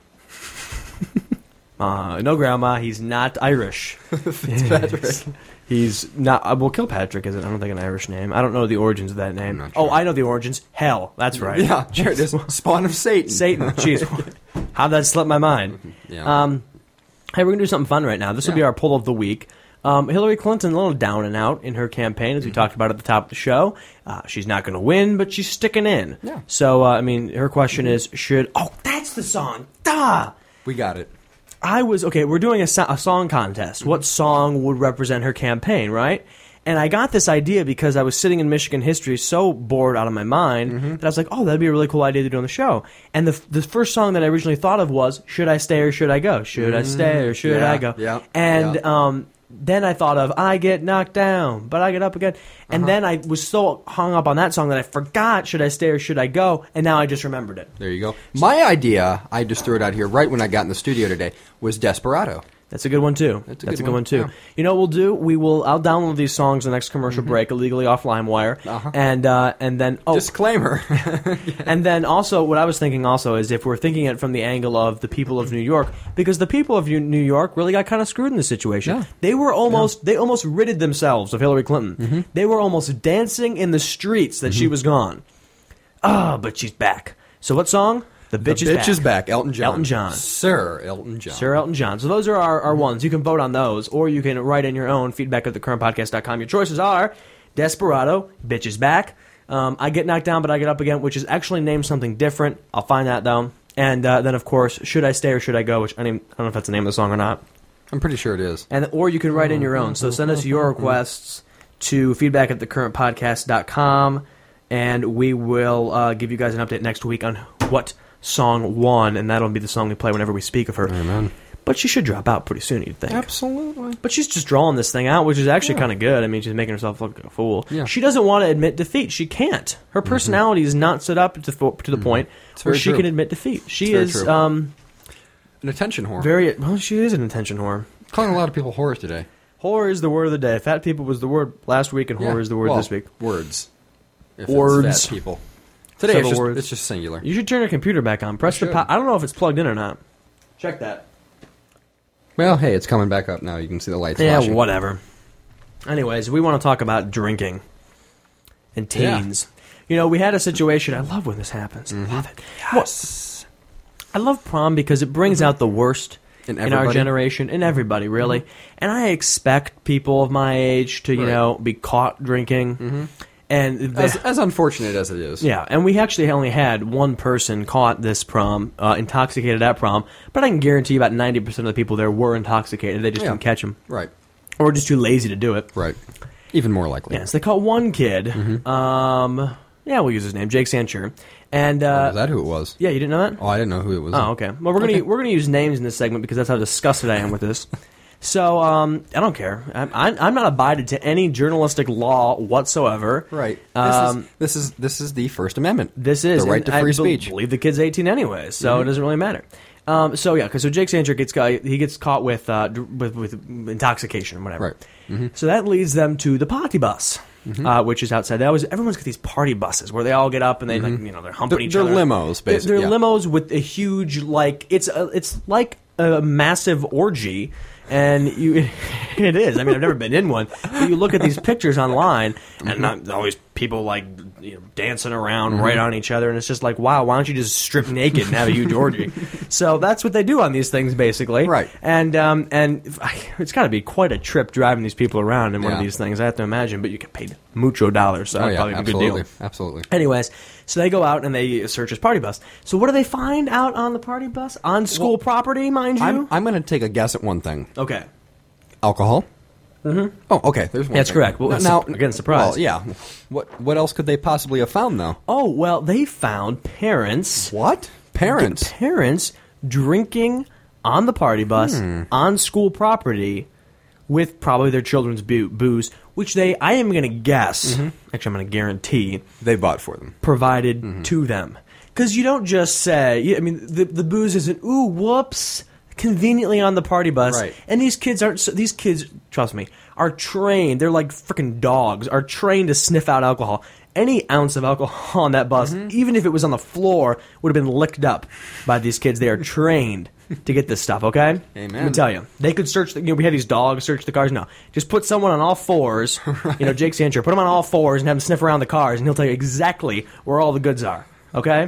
[SPEAKER 5] No, Grandma, he's not Irish.
[SPEAKER 6] Fitzpatrick.
[SPEAKER 5] He's not... Well, Kilpatrick isn't, I don't think, an Irish name. I don't know the origins of that name.
[SPEAKER 6] Sure.
[SPEAKER 5] Oh, I know the origins. Hell, that's right.
[SPEAKER 6] Yeah, sure it is. Spawn of Satan.
[SPEAKER 5] Satan, jeez. How'd that slip my mind?
[SPEAKER 6] Yeah.
[SPEAKER 5] Hey, we're going to do something fun right now. This will be our poll of the week. Hillary Clinton, a little down and out in her campaign, as we talked about at the top of the show. She's not going to win, but she's sticking in.
[SPEAKER 6] Yeah.
[SPEAKER 5] So, her question is, Oh, that's the song! Duh!
[SPEAKER 6] We got it.
[SPEAKER 5] We're doing a song contest. What song would represent her campaign, right? And I got this idea because I was sitting in Michigan history so bored out of my mind that I was like, oh, that'd be a really cool idea to do on the show. And the first song that I originally thought of was, Should I Stay or Should I Go? Should I stay or should I go?
[SPEAKER 6] Yeah.
[SPEAKER 5] And then I thought of, I get knocked down, but I get up again. And then I was so hung up on that song that I forgot, Should I Stay or Should I Go? And now I just remembered it.
[SPEAKER 6] There you go. My idea, I just threw it out here right when I got in the studio today, was Desperado.
[SPEAKER 5] That's a good one, too. That's a good one, too. Yeah. You know what we'll do? I'll download these songs the next commercial break, illegally off LimeWire. And then...
[SPEAKER 6] Disclaimer.
[SPEAKER 5] And then also, what I was thinking also is if we're thinking it from the angle of the people of New York, because the people of New York really got kind of screwed in this situation. Yeah. They almost ridded themselves of Hillary Clinton. They were almost dancing in the streets that she was gone. But she's back. So what song? The bitch
[SPEAKER 6] is back. Elton John.
[SPEAKER 5] Elton John.
[SPEAKER 6] Sir Elton John.
[SPEAKER 5] Sir Elton John. So those are our ones. You can vote on those, or you can write in your own feedback at thecurrentpodcast.com. Your choices are Desperado, Bitch is Back, I Get Knocked Down But I Get Up Again, which is actually named something different. I'll find that, though. And then, of course, Should I Stay or Should I Go, which I don't know if that's the name of the song or not.
[SPEAKER 6] I'm pretty sure it is.
[SPEAKER 5] Or you can write in your own. So send us your requests to feedback at thecurrentpodcast.com. and we will give you guys an update next week on what song won, and that'll be the song we play whenever we speak of her.
[SPEAKER 6] Amen.
[SPEAKER 5] But she should drop out pretty soon, you'd think.
[SPEAKER 6] Absolutely.
[SPEAKER 5] But she's just drawing this thing out, which is actually kind of good. I mean, she's making herself look like a fool.
[SPEAKER 6] Yeah.
[SPEAKER 5] She doesn't want to admit defeat. She can't. Her personality is not set up to the point where she can admit defeat. She is
[SPEAKER 6] an attention whore.
[SPEAKER 5] Well, she is an attention whore.
[SPEAKER 6] Calling a lot of people whores today.
[SPEAKER 5] Whore is the word of the day. Fat people was the word last week, and whore is the word this week.
[SPEAKER 6] Words. If
[SPEAKER 5] Words.
[SPEAKER 6] It's fat people. Today it's just singular.
[SPEAKER 5] You should turn your computer back on. Press the I don't know if it's plugged in or not. Check that.
[SPEAKER 6] Well, hey, it's coming back up now. You can see the lights
[SPEAKER 5] Yeah,
[SPEAKER 6] flashing.
[SPEAKER 5] whatever. Anyways, we want to talk about drinking and teens. You know, we had a situation. I love when this happens. I love it.
[SPEAKER 6] Yes.
[SPEAKER 5] I love prom because it brings out the worst in our generation, in everybody, really. And I expect people of my age to, you know, be caught drinking. And
[SPEAKER 6] as unfortunate as it is.
[SPEAKER 5] Yeah, and we actually only had one person caught this prom, intoxicated at prom, but I can guarantee about 90% of the people there were intoxicated. They just didn't catch him.
[SPEAKER 6] Right.
[SPEAKER 5] Or just too lazy to do it.
[SPEAKER 6] Right. Even more likely.
[SPEAKER 5] Yes, they caught one kid. We'll use his name, Jake Sancher. And
[SPEAKER 6] is that who it was?
[SPEAKER 5] Yeah, you didn't know that?
[SPEAKER 6] Oh, I didn't know who it was.
[SPEAKER 5] Oh, okay. Well, we're gonna use names in this segment because that's how disgusted I am with this. So I don't care. I'm not abided to any journalistic law whatsoever.
[SPEAKER 6] Right. This is the First Amendment.
[SPEAKER 5] This is
[SPEAKER 6] the right to free speech.
[SPEAKER 5] I believe the kid's 18 anyway, so it doesn't really matter. So Jake Sancher gets caught with intoxication or whatever.
[SPEAKER 6] Right.
[SPEAKER 5] So that leads them to the party bus. Which is outside. Everyone's got these party buses where they all get up and they they're humping each other.
[SPEAKER 6] They're limos, basically.
[SPEAKER 5] They're limos with a huge it's like a massive orgy. And it is. I mean, I've never been in one, but you look at these pictures online, and not always people dancing around right on each other, and it's just like, wow, why don't you just strip naked and have a huge orgy? So that's what they do on these things, basically.
[SPEAKER 6] Right.
[SPEAKER 5] And it's got to be quite a trip driving these people around in one of these things. I have to imagine, but you get paid mucho dollars, so that's probably a good deal.
[SPEAKER 6] Absolutely.
[SPEAKER 5] Anyways, so they go out and they search his party bus. So what do they find out on the party bus? On school property, mind you?
[SPEAKER 6] I'm going to take a guess at one thing.
[SPEAKER 5] Okay.
[SPEAKER 6] Alcohol? Oh, okay. There's one.
[SPEAKER 5] That's
[SPEAKER 6] thing.
[SPEAKER 5] correct. Well, now, again, surprise.
[SPEAKER 6] Well, yeah. What else could they possibly have found, though?
[SPEAKER 5] Oh, well, they found parents.
[SPEAKER 6] What? Parents?
[SPEAKER 5] Parents drinking on the party bus on school property with probably their children's booze, which I am going to guess, actually I'm going to guarantee,
[SPEAKER 6] they bought for them.
[SPEAKER 5] Provided to them. Because you don't just say, I mean, the booze isn't, ooh, whoops, conveniently on the party bus.
[SPEAKER 6] Right.
[SPEAKER 5] And these kids, trust me, are trained, they're like freaking dogs, are trained to sniff out alcohol. Any ounce of alcohol on that bus, even if it was on the floor, would have been licked up by these kids. They are trained to get this stuff, okay?
[SPEAKER 6] Amen.
[SPEAKER 5] Let me tell you. They could search, we had these dogs search the cars. No. Just put someone on all fours, right. Jake Sancher, put him on all fours and have him sniff around the cars, and he'll tell you exactly where all the goods are, okay?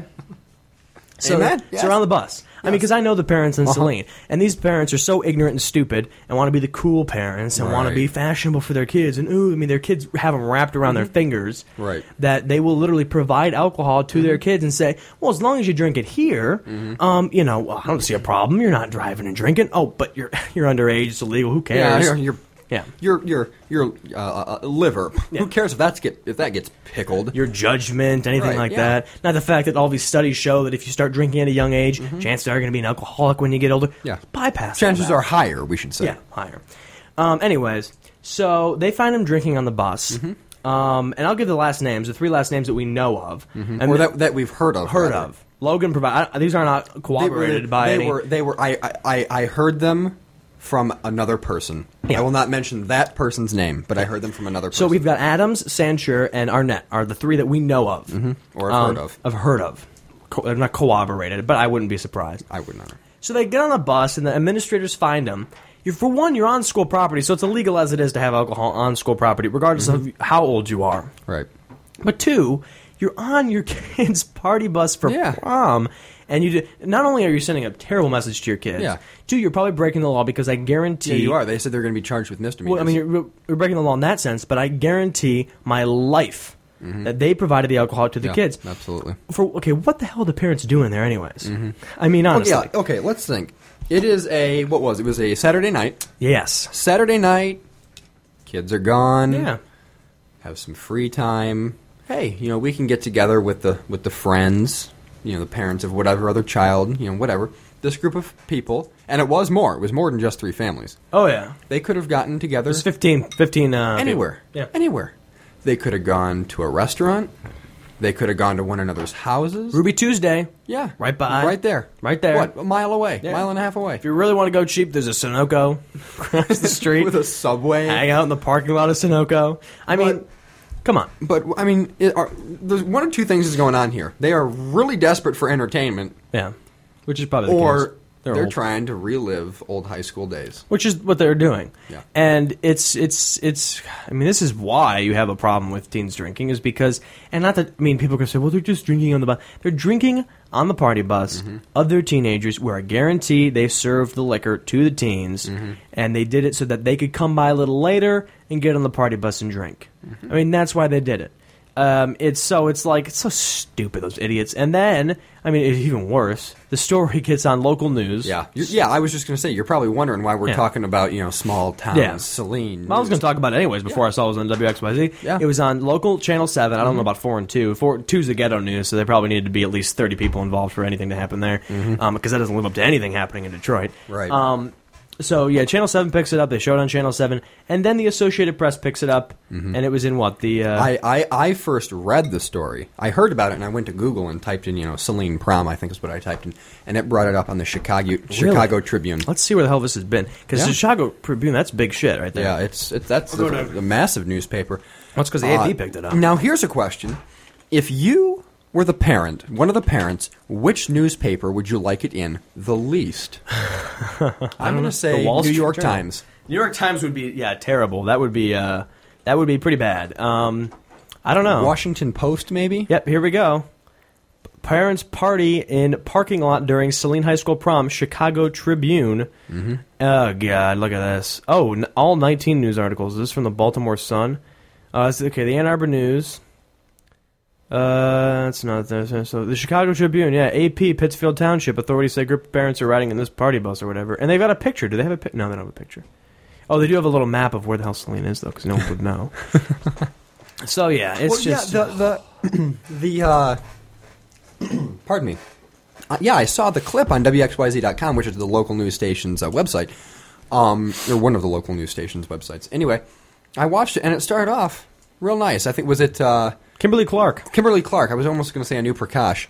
[SPEAKER 5] So,
[SPEAKER 6] Amen.
[SPEAKER 5] Yes. So around the bus. I mean, because I know the parents in Celine, and these parents are so ignorant and stupid and want to be the cool parents and want to be fashionable for their kids. And, their kids have them wrapped around their fingers that they will literally provide alcohol to their kids and say, well, as long as you drink it here, I don't see a problem. You're not driving and drinking. Oh, but you're underage. It's illegal. Who cares?
[SPEAKER 6] Your liver. Yeah. Who cares if that gets pickled?
[SPEAKER 5] Your judgment, anything that. Not the fact that all these studies show that if you start drinking at a young age, chances are you're going to be an alcoholic when you get older.
[SPEAKER 6] Yeah.
[SPEAKER 5] Bypass.
[SPEAKER 6] Chances are higher, we should say.
[SPEAKER 5] Yeah, higher. Anyways, so they find him drinking on the bus. And I'll give the last names, the 3 last names that we know of.
[SPEAKER 6] And or that we've heard of.
[SPEAKER 5] Logan provided. These are not corroborated by any.
[SPEAKER 6] I heard them from another person. Yeah. I will not mention that person's name, but I heard them from another person.
[SPEAKER 5] So we've got Adams, Sancher, and Arnett are the 3 that we know of.
[SPEAKER 6] Or have heard of.
[SPEAKER 5] Have heard of. They're not corroborated, but I wouldn't be surprised.
[SPEAKER 6] I would not.
[SPEAKER 5] So they get on the bus, and the administrators find them. For one, you're on school property, so it's illegal as it is to have alcohol on school property, regardless of how old you are.
[SPEAKER 6] Right.
[SPEAKER 5] But 2, you're on your kid's party bus for prom, and not only are you sending a terrible message to your kids, 2, you're probably breaking the law because I guarantee...
[SPEAKER 6] Yeah, you are. They said they're going to be charged with misdemeanors.
[SPEAKER 5] Well, I mean, you're breaking the law in that sense, but I guarantee my life that they provided the alcohol to the kids.
[SPEAKER 6] Absolutely.
[SPEAKER 5] What the hell are the parents doing there anyways? I mean, honestly.
[SPEAKER 6] Okay, let's think. It is it was a Saturday night.
[SPEAKER 5] Yes.
[SPEAKER 6] Saturday night, kids are gone.
[SPEAKER 5] Yeah.
[SPEAKER 6] Have some free time. hey, we can get together with the friends, the parents of whatever other child, whatever. This group of people, and it was more. It was more than just 3 families.
[SPEAKER 5] Oh, yeah.
[SPEAKER 6] They could have gotten together.
[SPEAKER 5] It was 15
[SPEAKER 6] anywhere.
[SPEAKER 5] Yeah.
[SPEAKER 6] Anywhere. They could have gone to a restaurant. They could have gone to one another's houses.
[SPEAKER 5] Ruby Tuesday.
[SPEAKER 6] Yeah.
[SPEAKER 5] Right by.
[SPEAKER 6] Right there.
[SPEAKER 5] Right there.
[SPEAKER 6] What, a mile away?
[SPEAKER 5] Yeah.
[SPEAKER 6] Mile and a half away.
[SPEAKER 5] If you really want to go cheap, there's a Sunoco across the street.
[SPEAKER 6] With a Subway.
[SPEAKER 5] Hang out in the parking lot of Sunoco. I mean, come on.
[SPEAKER 6] But, I mean, there's one or two things is going on here. They are really desperate for entertainment.
[SPEAKER 5] Yeah. Which is probably the case.
[SPEAKER 6] Or they're
[SPEAKER 5] old.
[SPEAKER 6] trying to relive old high school days.
[SPEAKER 5] Which is what they're doing.
[SPEAKER 6] Yeah.
[SPEAKER 5] And it's I mean, this is why you have a problem with teens drinking, is because, and not that, I mean, people can say, well, they're just drinking on the bus. They're drinking on the party bus of their teenagers, where I guarantee they served the liquor to the teens, and they did it so that they could come by a little later and get on the party bus and drink. I mean, that's why they did it. It's so stupid, those idiots. And then, I mean, it's even worse. The story gets on local news.
[SPEAKER 6] Yeah, I was just going to say, you're probably wondering why we're talking about, small towns, Saline.
[SPEAKER 5] Well, I was going to talk about it anyways before I saw it was on WXYZ. Yeah. It was on local Channel 7. I don't know about 4 and 2. 2's the ghetto news, so they probably needed to be at least 30 people involved for anything to happen there, because that doesn't live up to anything happening in Detroit.
[SPEAKER 6] Right.
[SPEAKER 5] So, yeah, Channel 7 picks it up. They show it on Channel 7. And then the Associated Press picks it up. And it was in what?
[SPEAKER 6] I first read the story. I heard about it, and I went to Google and typed in, Saline Prom, I think is what I typed in. And it brought it up on the Chicago Tribune.
[SPEAKER 5] Let's see where the hell this has been. Because the Chicago Tribune, that's big shit right there.
[SPEAKER 6] Yeah, that's the massive newspaper.
[SPEAKER 5] That's because the AP picked it up.
[SPEAKER 6] Now, here's a question. If you were the parent, one of the parents, which newspaper would you like it in the least? I'm going to say New York Times.
[SPEAKER 5] New York Times would be, terrible. That would be pretty bad. I don't know.
[SPEAKER 6] Washington Post, maybe?
[SPEAKER 5] Yep, here we go. Parents party in parking lot during Saline High School prom, Chicago Tribune. Oh, God, look at this. Oh, all 19 news articles. Is this from the Baltimore Sun? Okay, the Ann Arbor News. That's not there. So the Chicago Tribune, AP, Pittsfield Township. Authorities say group of parents are riding in this party bus or whatever. And they've got a picture. Do they have a picture? No, they don't have a picture. Oh, they do have a little map of where the hell Saline is, though, because no one would know. So, it's just...
[SPEAKER 6] Pardon me. I saw the clip on WXYZ.com, which is the local news station's website. Or one of the local news station's websites. Anyway, I watched it, and it started off real nice. I think, was it...
[SPEAKER 5] Kimberly Clark.
[SPEAKER 6] Kimberly Clark. I was almost going to say Anu Prakash.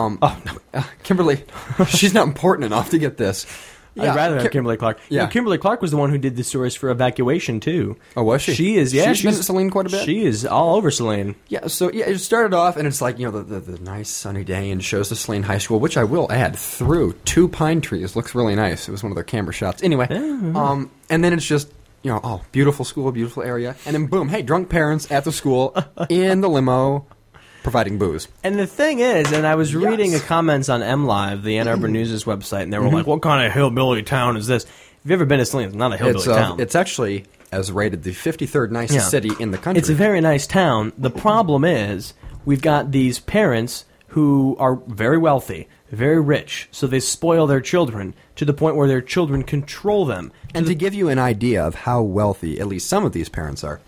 [SPEAKER 6] Kimberly, she's not important enough to get this.
[SPEAKER 5] I'd rather have Kimberly Clark.
[SPEAKER 6] Yeah.
[SPEAKER 5] Kimberly Clark was the one who did the stories for Evacuation, too.
[SPEAKER 6] Oh, was she?
[SPEAKER 5] She is,
[SPEAKER 6] She's been at Saline quite a bit?
[SPEAKER 5] She is all over Saline.
[SPEAKER 6] Yeah, so, it started off, and it's like, the nice sunny day, and shows the Saline High School, which I will add, through 2 pine trees. Looks really nice. It was one of their camera shots. Anyway, and then it's just... beautiful school, beautiful area. And then, boom, hey, drunk parents at the school in the limo providing booze.
[SPEAKER 5] And the thing is, and I was reading the comments on MLive, the Ann Arbor News' website, and they were like, what kind of hillbilly town is this? If you've ever been to Saline, it's not a hillbilly town.
[SPEAKER 6] It's actually, as rated, the 53rd nicest city in the country.
[SPEAKER 5] It's a very nice town. The problem is, we've got these parents who are very wealthy, very rich, so they spoil their children to the point where their children control them.
[SPEAKER 6] And to give you an idea of how wealthy at least some of these parents are,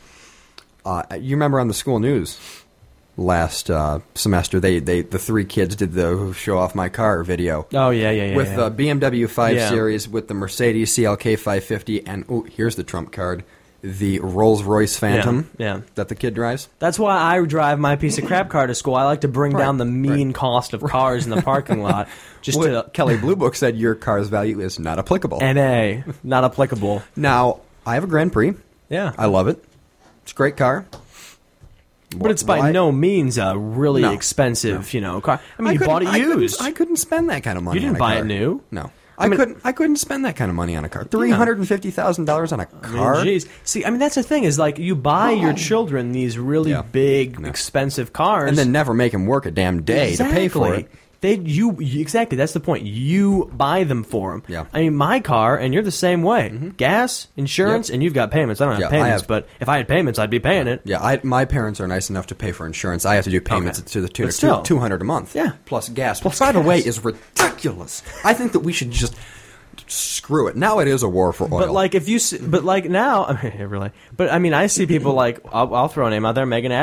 [SPEAKER 6] you remember on the school news last semester, the 3 kids did the show off my car video.
[SPEAKER 5] Oh, yeah.
[SPEAKER 6] With the BMW 5 Series, with the Mercedes CLK 550, and here's the trump card, the Rolls-Royce Phantom that the kid drives.
[SPEAKER 5] That's why I drive my piece of crap car to school. I like to bring down the mean cost of cars in the parking lot.
[SPEAKER 6] Kelly Blue Book said your car's value is not applicable.
[SPEAKER 5] NA, not applicable.
[SPEAKER 6] Now, I have a Grand Prix.
[SPEAKER 5] Yeah.
[SPEAKER 6] I love it. It's a great car.
[SPEAKER 5] But it's by no means a really expensive, car. I mean, you bought it used.
[SPEAKER 6] I couldn't spend that kind of money.
[SPEAKER 5] You didn't buy it new?
[SPEAKER 6] No. I couldn't spend that kind of money on a car. $350,000 on a car.
[SPEAKER 5] Jeez. See, that's the thing is like you buy your children these really big, expensive cars,
[SPEAKER 6] and then never make them work a damn day to pay for it.
[SPEAKER 5] Exactly. That's the point. You buy them for them.
[SPEAKER 6] Yeah.
[SPEAKER 5] I mean, my car, and you're the same way. Gas, insurance, and you've got payments. I don't have payments, but if I had payments, I'd be paying it.
[SPEAKER 6] Yeah, my parents are nice enough to pay for insurance. I have to do payments to the tune of $200 a month.
[SPEAKER 5] Yeah,
[SPEAKER 6] plus gas. Which, by the way, is ridiculous. I think that we should just screw it. Now it is a war for oil.
[SPEAKER 5] But now, really. But I mean, I see people like I'll throw a name out there, Megan Adams.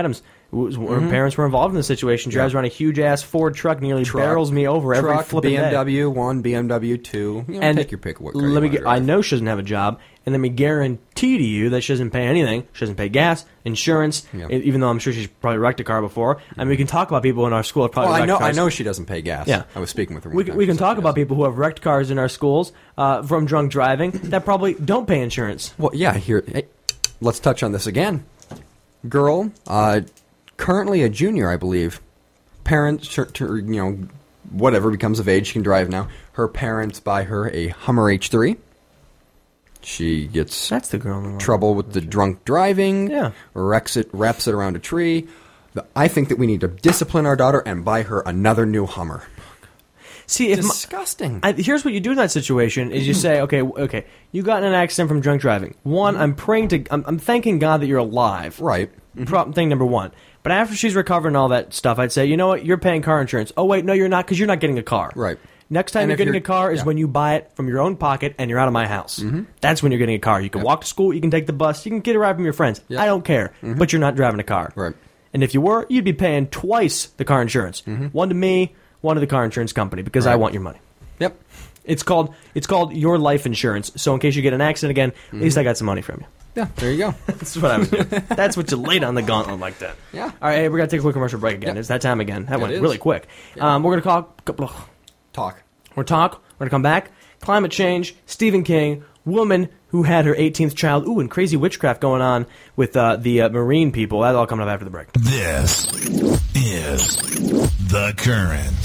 [SPEAKER 5] her parents were involved in the situation. Drives around a huge-ass Ford truck, nearly barrels me over every flipping day.
[SPEAKER 6] BMW 1, BMW 2.
[SPEAKER 5] And
[SPEAKER 6] take your pick of what car you want to drive.
[SPEAKER 5] I know she doesn't have a job, and let me guarantee to you that she doesn't pay anything. She doesn't pay gas, insurance, even though I'm sure she's probably wrecked a car before. I mean, we can talk about people in our school that probably wrecked cars.
[SPEAKER 6] I know she doesn't pay gas.
[SPEAKER 5] Yeah.
[SPEAKER 6] I was speaking with her.
[SPEAKER 5] We can talk about people who have wrecked cars in our schools from drunk driving that probably don't pay insurance.
[SPEAKER 6] Well, yeah, hey, let's touch on this again. Girl, currently a junior, I believe. Parents, whatever, becomes of age, she can drive now. Her parents buy her a Hummer H3. She gets
[SPEAKER 5] That's the girl
[SPEAKER 6] trouble with the drunk driving.
[SPEAKER 5] Yeah.
[SPEAKER 6] Wraps it around a tree. I think that we need to discipline our daughter and buy her another new Hummer.
[SPEAKER 5] See,
[SPEAKER 6] disgusting.
[SPEAKER 5] Here's what you do in that situation: is you say, okay, you got in an accident from drunk driving. One, I'm thanking God that you're alive.
[SPEAKER 6] Right.
[SPEAKER 5] Thing number one. But after she's recovering all that stuff, I'd say, you know what? You're paying car insurance. Oh wait, no, you're not, because you're not getting a car.
[SPEAKER 6] Right.
[SPEAKER 5] Next time you're getting a car is when you buy it from your own pocket and you're out of my house. Mm-hmm. That's when you're getting a car. You can walk to school, you can take the bus, you can get a ride from your friends. I don't care. Mm-hmm. But you're not driving a car.
[SPEAKER 6] Right.
[SPEAKER 5] And if you were, you'd be paying twice the car insurance. Mm-hmm. One to me, one to the car insurance company, because I want your money.
[SPEAKER 6] Yep.
[SPEAKER 5] It's called your life insurance. So in case you get an accident again, at least I got some money from you.
[SPEAKER 6] Yeah, there you go.
[SPEAKER 5] That's what I would do. That's what you laid on the gauntlet like that.
[SPEAKER 6] Yeah.
[SPEAKER 5] All right, hey, we're going to take a quick commercial break again. It's that time again. That went really quick. Yeah. We're going to
[SPEAKER 6] talk.
[SPEAKER 5] We're going to come back. Climate change, Stephen King, woman who had her 18th child. Ooh, and crazy witchcraft going on with the Marine people. That's all coming up after the break.
[SPEAKER 2] This is The Current.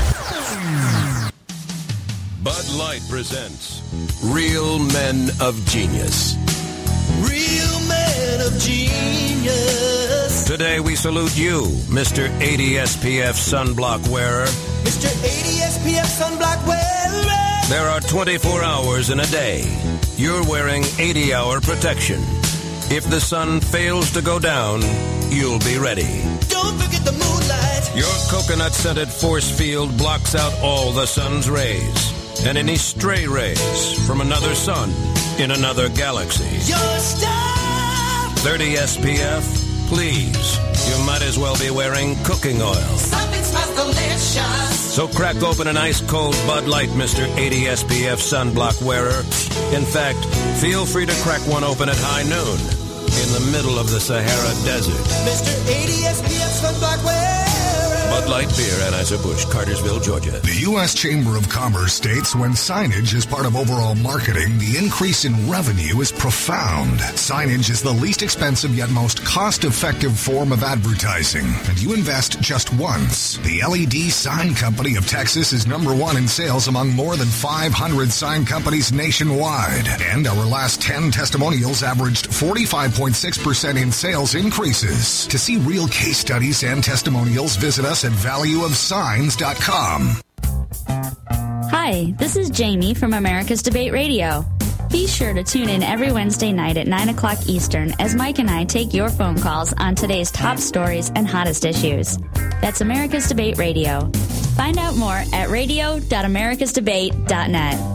[SPEAKER 16] Bud Light presents Real Men of Genius.
[SPEAKER 17] Real Men of Genius.
[SPEAKER 16] Today we salute you, Mr. 80 SPF sunblock wearer.
[SPEAKER 17] Mr. 80 SPF sunblock wearer.
[SPEAKER 16] There are 24 hours in a day. You're wearing 80-hour protection. If the sun fails to go down, you'll be ready.
[SPEAKER 17] Don't forget the moonlight.
[SPEAKER 16] Your coconut-scented force field blocks out all the sun's rays and any stray rays from another sun in another galaxy.
[SPEAKER 17] Your star.
[SPEAKER 16] 30 SPF, please. You might as well be wearing cooking oil.
[SPEAKER 17] Something smells delicious.
[SPEAKER 16] So crack open an ice-cold Bud Light, Mr. 80 SPF sunblock wearer. In fact, feel free to crack one open at high noon in the middle of the Sahara Desert.
[SPEAKER 17] Mr. 80 SPF sunblock wearer.
[SPEAKER 16] Bud Light Beer, Anheuser-Busch, Cartersville, Georgia.
[SPEAKER 18] The U.S. Chamber of Commerce states when signage is part of overall marketing, the increase in revenue is profound. Signage is the least expensive yet most cost-effective form of advertising, and you invest just once. The LED Sign Company of Texas is #1 in sales among more than 500 sign companies nationwide, and our last 10 testimonials averaged 45.6% in sales increases. To see real case studies and testimonials, visit us at valueofsigns.com.
[SPEAKER 19] Hi, this is Jamie from America's Debate Radio. Be sure to tune in every Wednesday night at 9 o'clock Eastern as Mike and I take your phone calls on today's top stories and hottest issues. That's America's Debate Radio. Find out more at radio.americasdebate.net.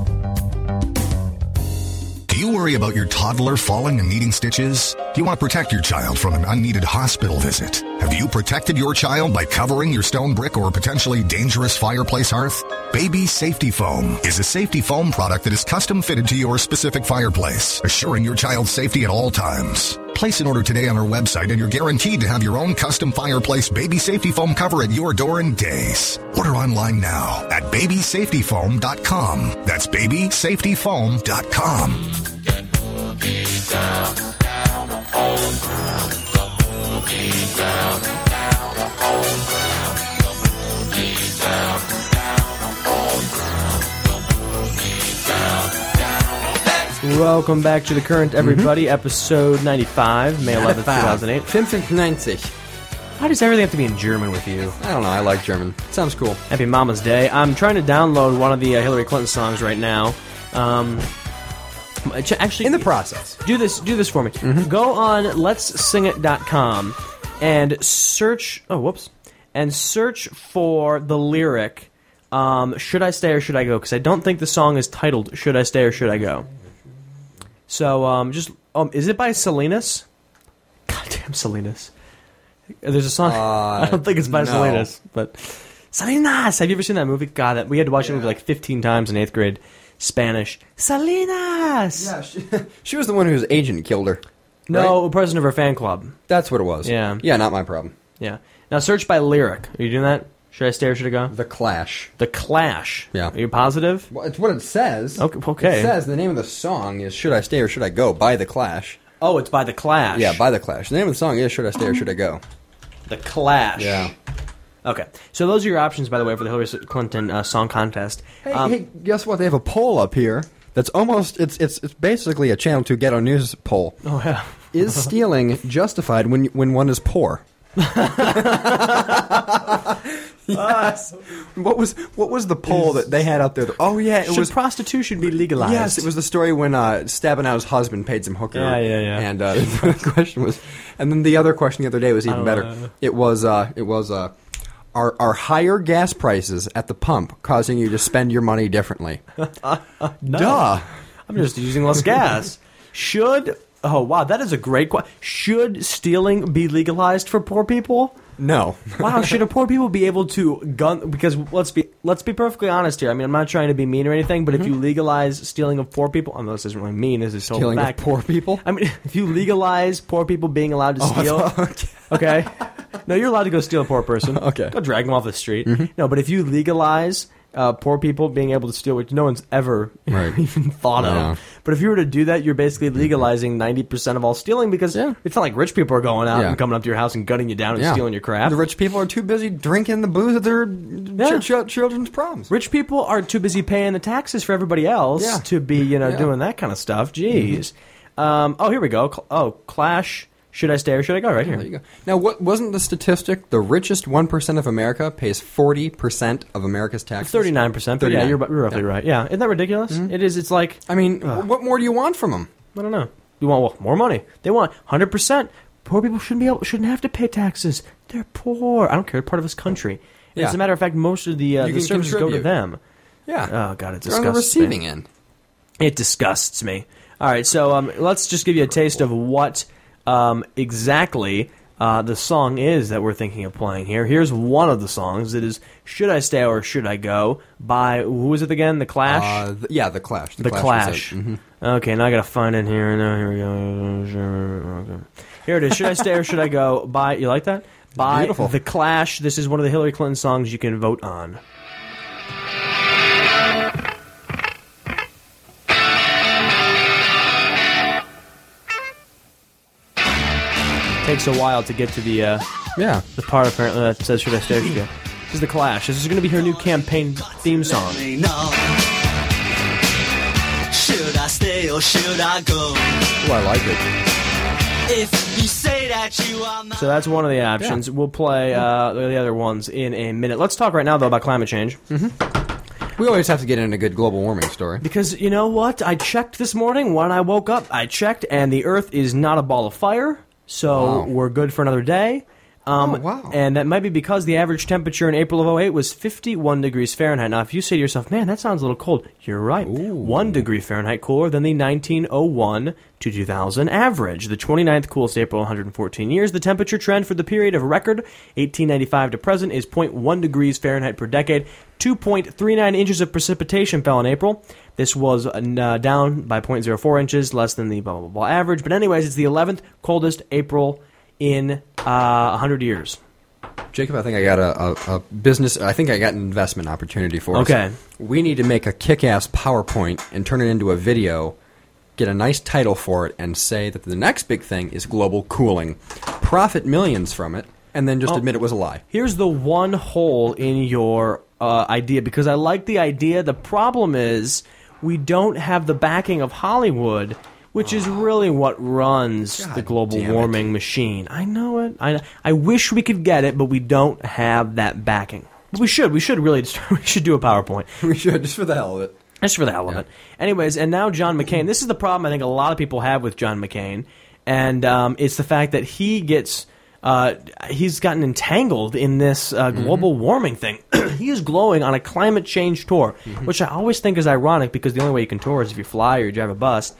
[SPEAKER 18] Do you worry about your toddler falling and needing stitches? Do you want to protect your child from an unneeded hospital visit? Have you protected your child by covering your stone brick or potentially dangerous fireplace hearth? Baby Safety Foam is a safety foam product that is custom fitted to your specific fireplace, assuring your child's safety at all times. Place an order today on our website and you're guaranteed to have your own custom fireplace Baby Safety Foam cover at your door in days. Order online now at babysafetyfoam.com. That's babysafetyfoam.com.
[SPEAKER 5] Welcome back to The Current, everybody. Episode 95, May 11th, 2008.
[SPEAKER 6] 95.
[SPEAKER 5] Why does everything have to be in German with you?
[SPEAKER 6] I don't know. I like German. It sounds cool.
[SPEAKER 5] Happy Mama's Day. I'm trying to download one of the Hillary Clinton songs right now. Actually,
[SPEAKER 6] in the process.
[SPEAKER 5] Do this for me. Mm-hmm. Go on letssingit.com and search. Oh, whoops! And search for the lyric. Should I stay or should I go? Because I don't think the song is titled "Should I Stay or Should I Go." So is it by Salinas? Goddamn Salinas! There's a song. I don't think it's by
[SPEAKER 6] no.
[SPEAKER 5] Salinas, but Salinas. Have you ever seen that movie? God, we had to watch that movie like 15 times in 8th grade. Spanish. Salinas.
[SPEAKER 6] Yeah, she was the one whose agent killed her.
[SPEAKER 5] No,
[SPEAKER 6] right?
[SPEAKER 5] president of her fan club.
[SPEAKER 6] That's what it was.
[SPEAKER 5] Yeah.
[SPEAKER 6] Yeah, not my problem.
[SPEAKER 5] Yeah. Now search by lyric. Are you doing that? Should I stay or should I go?
[SPEAKER 6] The Clash.
[SPEAKER 5] The Clash.
[SPEAKER 6] Yeah.
[SPEAKER 5] Are you positive?
[SPEAKER 6] Well, it's what it says.
[SPEAKER 5] Okay.
[SPEAKER 6] It says the name of the song is Should I Stay or Should I Go by The Clash.
[SPEAKER 5] Oh, it's by The Clash.
[SPEAKER 6] Yeah, by The Clash. The name of the song is Should I Stay or Should I Go.
[SPEAKER 5] The Clash.
[SPEAKER 6] Yeah.
[SPEAKER 5] Okay. So those are your options, by the way, for the Hillary Clinton song contest.
[SPEAKER 6] Hey, guess what? They have a poll up here that's almost, it's basically a Channel 2 Ghetto News poll.
[SPEAKER 5] Oh, yeah.
[SPEAKER 6] Is stealing justified when one is poor? Yes. What was the poll that they had out there? Oh yeah, it was
[SPEAKER 5] prostitution be legalized?
[SPEAKER 6] Yes, it was the story when Stabenow's husband paid some hooker.
[SPEAKER 5] Yeah.
[SPEAKER 6] And the question was, and then the other question the other day was even better. It was are higher gas prices at the pump causing you to spend your money differently?
[SPEAKER 5] No.
[SPEAKER 6] Duh.
[SPEAKER 5] I'm just using less gas. Oh wow, that is a great question. Should stealing be legalized for poor people?
[SPEAKER 6] No.
[SPEAKER 5] Wow, should poor people be able to gun? Because let's be perfectly honest here. I mean, I'm not trying to be mean or anything, but if you legalize stealing of poor people, I know this isn't really mean. This is
[SPEAKER 6] stealing of poor people.
[SPEAKER 5] I mean, if you legalize poor people being allowed to steal, okay. No, you're allowed to go steal a poor person.
[SPEAKER 6] Okay.
[SPEAKER 5] Go drag them off the street. No, but if you legalize poor people being able to steal, which no one's ever even thought of. But if you were to do that, you're basically legalizing 90% of all stealing because it's not like rich people are going out and coming up to your house and gunning you down and stealing your crap.
[SPEAKER 6] The rich people are too busy drinking the booze at their children's proms.
[SPEAKER 5] Rich people are too busy paying the taxes for everybody else to be, doing that kind of stuff. Jeez. Here we go. Clash. Should I stay or should I go? Right here.
[SPEAKER 6] There you go. Now, what wasn't the statistic? The richest 1% of America pays 40% of America's taxes.
[SPEAKER 5] 39%. But yeah, you're roughly right. Yeah, isn't that ridiculous? It is. It's like.
[SPEAKER 6] I mean, what more do you want from them?
[SPEAKER 5] I don't know. You want more money? They want 100%. Poor people shouldn't have to pay taxes. They're poor. I don't care. They're part of this country.
[SPEAKER 6] Yeah.
[SPEAKER 5] As a matter of fact, most of the services go to them.
[SPEAKER 6] Yeah.
[SPEAKER 5] Oh God, it
[SPEAKER 6] They're
[SPEAKER 5] disgusts
[SPEAKER 6] on the receiving
[SPEAKER 5] me.
[SPEAKER 6] end.
[SPEAKER 5] It disgusts me. All right, so let's just give you a taste of what. Exactly the song is that we're thinking of playing here. Here's one of the songs. It is Should I Stay or Should I Go by, who was it again? The Clash?
[SPEAKER 6] The Clash.
[SPEAKER 5] The Clash. Okay, now I gotta find it here. No, here we go. Okay. Here it is. Should I Stay or Should I Go by, you like that? By
[SPEAKER 6] Beautiful.
[SPEAKER 5] The Clash. This is one of the Hillary Clinton songs you can vote on. Takes a while to get to the part apparently that says Should I Stay or Should I Go. This is The Clash. This is going to be her new campaign theme song.
[SPEAKER 17] Should I stay or should I go?
[SPEAKER 6] Oh, I like it.
[SPEAKER 17] If you say that you are not.
[SPEAKER 5] So that's one of the options. We'll play the other ones in a minute. Let's talk right now, though, about climate change.
[SPEAKER 6] We always have to get in a good global warming story.
[SPEAKER 5] Because you know what? I checked this morning when I woke up. I checked, and the Earth is not a ball of fire. So we're good for another day.
[SPEAKER 6] Wow.
[SPEAKER 5] And that might be because the average temperature in April of 2008 was 51 degrees Fahrenheit. Now, if you say to yourself, man, that sounds a little cold, you're right. 1 degree Fahrenheit cooler than the 1901 to 2000 average. The 29th coolest April in 114 years. The temperature trend for the period of record, 1895 to present, is 0.1 degrees Fahrenheit per decade. 2.39 inches of precipitation fell in April. This was down by 0.04 inches, less than the blah, blah, blah average. But anyways, it's the 11th coldest April in 100 years.
[SPEAKER 6] Jacob, I think I got a business, I think I got an investment opportunity for us.
[SPEAKER 5] Okay.
[SPEAKER 6] We need to make a kick-ass PowerPoint and turn it into a video, get a nice title for it, and say that the next big thing is global cooling. Profit millions from it, and then just admit it was a lie.
[SPEAKER 5] Here's the one hole in your idea, because I like the idea. The problem is we don't have the backing of Hollywood, which is really what runs the global warming machine. I know it. I wish we could get it, but we don't have that backing. But we should. We should really. We should do a PowerPoint.
[SPEAKER 6] We should, just for the hell of it.
[SPEAKER 5] Just for the hell of it. Anyways, and now John McCain. This is the problem I think a lot of people have with John McCain, and it's the fact that he gets. He's gotten entangled in this global warming thing. He is glowing on a climate change tour, which I always think is ironic because the only way you can tour is if you fly or you drive a bus.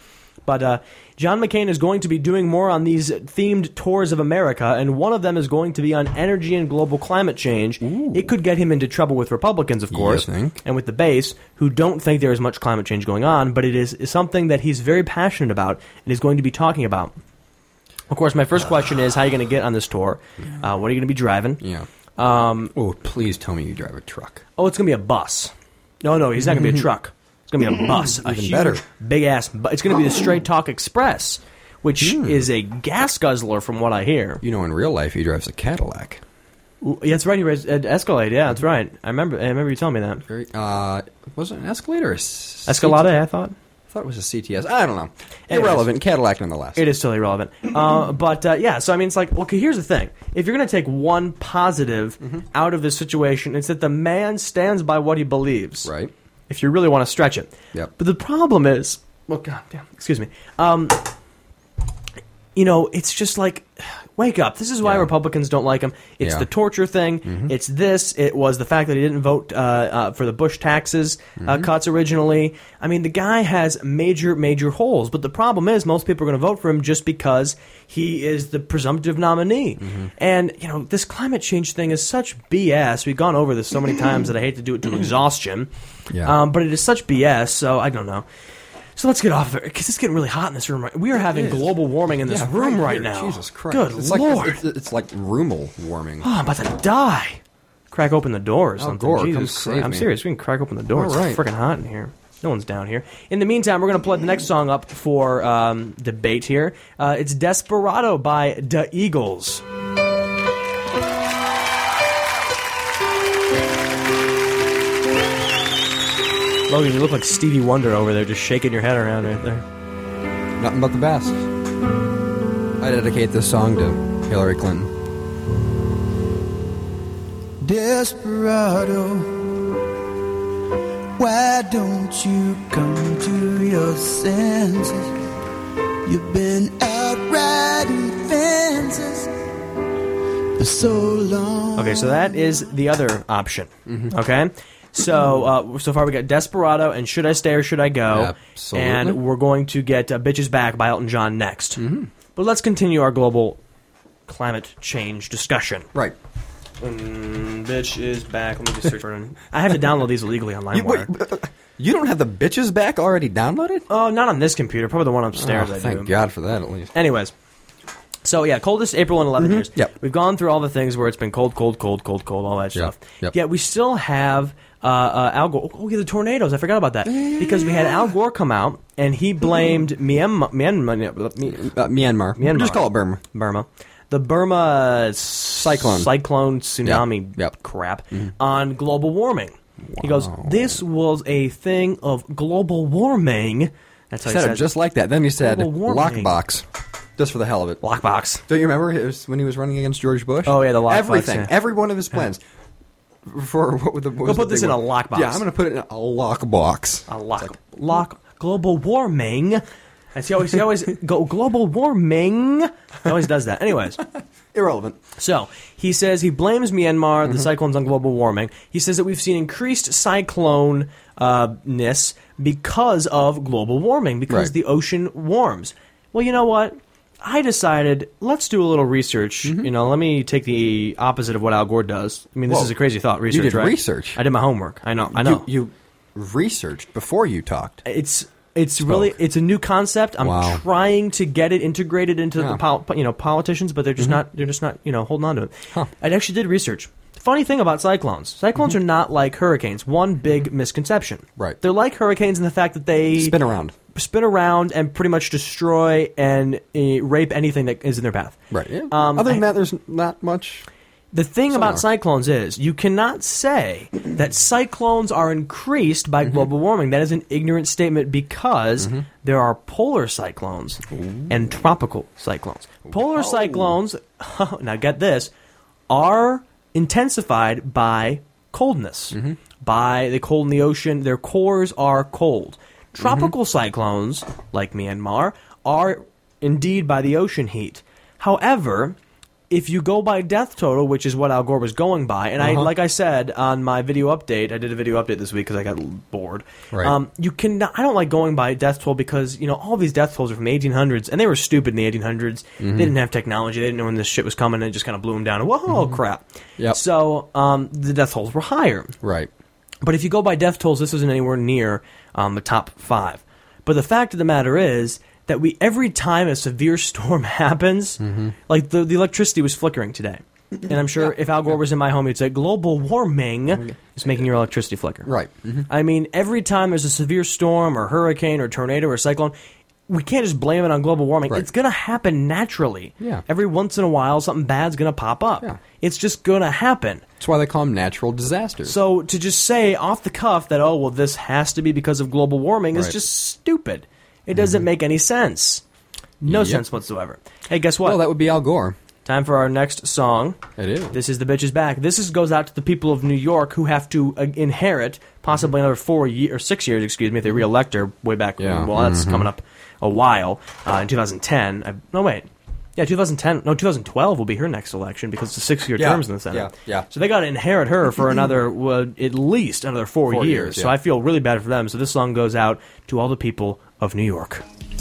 [SPEAKER 5] But John McCain is going to be doing more on these themed tours of America, and one of them is going to be on energy and global climate change. Ooh. It could get him into trouble with Republicans, of course, and with the base, who don't think there is much climate change going on, but it is something that he's very passionate about and is going to be talking about. Of course, my first question is, how are you going to get on this tour? What are you going to be driving?
[SPEAKER 6] Yeah. Please tell me you drive a truck.
[SPEAKER 5] Oh, it's going to be a bus. No, he's not going to be a truck. It's going to be a bus. A huge, better. Big-ass bus. It's going to be the Straight Talk Express, which is a gas guzzler from what I hear.
[SPEAKER 6] You know, in real life, he drives a Cadillac.
[SPEAKER 5] Yeah, that's right. He drives an Escalade. Yeah, that's right. I remember you telling me that.
[SPEAKER 6] Was it an Escalade or a
[SPEAKER 5] Escalade, I thought.
[SPEAKER 6] I thought it was a CTS. I don't know. Irrelevant. Cadillac nonetheless.
[SPEAKER 5] It is still irrelevant. But so I mean, it's like, okay, here's the thing. If you're going to take one positive out of this situation, it's that the man stands by what he believes.
[SPEAKER 6] Right.
[SPEAKER 5] If you really want to stretch it.
[SPEAKER 6] Yep.
[SPEAKER 5] But the problem is, well, goddamn, excuse me. It's just like, wake up. This is why Republicans don't like him. It's the torture thing. It's this. It was the fact that he didn't vote for the Bush taxes cuts originally. I mean, the guy has major, major holes. But the problem is most people are going to vote for him just because he is the presumptive nominee. And, this climate change thing is such BS. We've gone over this so many times that I hate to do it to exhaustion.
[SPEAKER 6] Yeah.
[SPEAKER 5] But it is such BS, so I don't know. So let's get off there, because it's getting really hot in this room. We are having global warming in this room right now.
[SPEAKER 6] Jesus Christ.
[SPEAKER 5] Good Lord.
[SPEAKER 6] It's like roomal warming.
[SPEAKER 5] Oh, I'm about to die. Crack open the door or something.
[SPEAKER 6] Gore,
[SPEAKER 5] Jesus Christ. I'm serious. We can crack open the door.
[SPEAKER 6] All right.
[SPEAKER 5] It's freaking hot in here. No one's down here. In the meantime, we're going to play the next song up for debate here. It's Desperado by The Eagles. Logan, you look like Stevie Wonder over there, just shaking your head around right there.
[SPEAKER 6] Nothing but the best. I dedicate this song to Hillary Clinton.
[SPEAKER 17] Desperado, why don't you come to your senses? You've been out riding fences for so long.
[SPEAKER 5] Okay, so that is the other option. Okay? So far we got Desperado and Should I Stay or Should I Go?
[SPEAKER 6] Absolutely.
[SPEAKER 5] And we're going to get Bitches Back by Elton John next. But let's continue our global climate change discussion.
[SPEAKER 6] Right.
[SPEAKER 5] Bitch is back. Let me just search for it. I have to download these illegally on LimeWire.
[SPEAKER 6] You don't have the Bitches Back already downloaded?
[SPEAKER 5] Oh, not on this computer. Probably the one upstairs I do.
[SPEAKER 6] Thank God for that, at least.
[SPEAKER 5] Anyways. So, coldest April in 11 years.
[SPEAKER 6] Yep.
[SPEAKER 5] We've gone through all the things where it's been cold, all that stuff.
[SPEAKER 6] Yep.
[SPEAKER 5] Yet we still have Al Gore. Oh, the tornadoes. I forgot about that. Because we had Al Gore come out, and he blamed Myanmar.
[SPEAKER 6] Just call it Burma.
[SPEAKER 5] The Burma cyclone tsunami crap on global warming. Wow. He goes, this was a thing of global warming. That's how he said it.
[SPEAKER 6] Just like that. Then he said, lockbox. Just for the hell of it.
[SPEAKER 5] Lockbox.
[SPEAKER 6] Don't you remember when he was running against George Bush?
[SPEAKER 5] Oh, yeah, the lockbox.
[SPEAKER 6] Everything.
[SPEAKER 5] Yeah.
[SPEAKER 6] Every one of his plans. For what was
[SPEAKER 5] Go put this in a lockbox.
[SPEAKER 6] Yeah, I'm going to put it in a lockbox.
[SPEAKER 5] Global warming. And he always go global warming. He always does that. Anyways.
[SPEAKER 6] Irrelevant.
[SPEAKER 5] So, he says he blames Myanmar, the cyclones, on global warming. He says that we've seen increased cyclone-ness because of global warming, because the ocean warms. Well, you know what? I decided, let's do a little research. Let me take the opposite of what Al Gore does. I mean, this is a crazy thought. Research,
[SPEAKER 6] you did
[SPEAKER 5] right?
[SPEAKER 6] research.
[SPEAKER 5] I did my homework. I know.
[SPEAKER 6] You researched before you talked.
[SPEAKER 5] It's a new concept. I'm trying to get it integrated into the politicians, but they're just not holding on to it.
[SPEAKER 6] Huh.
[SPEAKER 5] I actually did research. Funny thing about cyclones. Cyclones are not like hurricanes. One big misconception.
[SPEAKER 6] Right.
[SPEAKER 5] They're like hurricanes in the fact that they
[SPEAKER 6] spin around and
[SPEAKER 5] pretty much destroy and rape anything that is in their path.
[SPEAKER 6] Right. Yeah. Other than that, there's not much.
[SPEAKER 5] The thing about cyclones is you cannot say that cyclones are increased by global warming. That is an ignorant statement because there are polar cyclones and tropical cyclones. Polar cyclones, now get this, are intensified by coldness, by the cold in the ocean. Their cores are cold. Tropical cyclones, like Myanmar, are indeed by the ocean heat. However, if you go by death total, which is what Al Gore was going by, and like I said on my video update, I did a video update this week because I got bored.
[SPEAKER 6] Right.
[SPEAKER 5] I don't like going by death toll because all these death tolls are from the 1800s, and they were stupid in the 1800s. They didn't have technology. They didn't know when this shit was coming, and it just kind of blew them down. Whoa, crap!
[SPEAKER 6] Yep.
[SPEAKER 5] So the death tolls were higher.
[SPEAKER 6] Right.
[SPEAKER 5] But if you go by death tolls, this isn't anywhere near the top 5. But the fact of the matter is that every time a severe storm happens, like the electricity was flickering today. And I'm sure if Al Gore was in my home, he'd say, global warming is making your electricity flicker.
[SPEAKER 6] Right.
[SPEAKER 5] I mean, every time there's a severe storm or hurricane or tornado or cyclone, we can't just blame it on global warming.
[SPEAKER 6] Right.
[SPEAKER 5] It's going to happen naturally.
[SPEAKER 6] Yeah.
[SPEAKER 5] Every once in a while, something bad's going to pop up.
[SPEAKER 6] Yeah.
[SPEAKER 5] It's just going to happen.
[SPEAKER 6] That's why they call them natural disasters.
[SPEAKER 5] So to just say off the cuff that, this has to be because of global warming is just stupid. It doesn't make any sense. No sense whatsoever. Hey, guess what?
[SPEAKER 6] Well, that would be Al Gore.
[SPEAKER 5] Time for our next song.
[SPEAKER 6] It is.
[SPEAKER 5] This is The Bitch Is Back. This goes out to the people of New York who have to inherit possibly another 6 years, if they re-elect her way back.
[SPEAKER 6] Yeah.
[SPEAKER 5] Well, that's coming up a while. In 2010. 2012 will be her next election because it's a 6-year terms in the Senate.
[SPEAKER 6] Yeah.
[SPEAKER 5] So they got to inherit her for another, at least another 4 years.
[SPEAKER 6] Yeah.
[SPEAKER 5] So I feel really bad for them. So this song goes out to all the people of New York.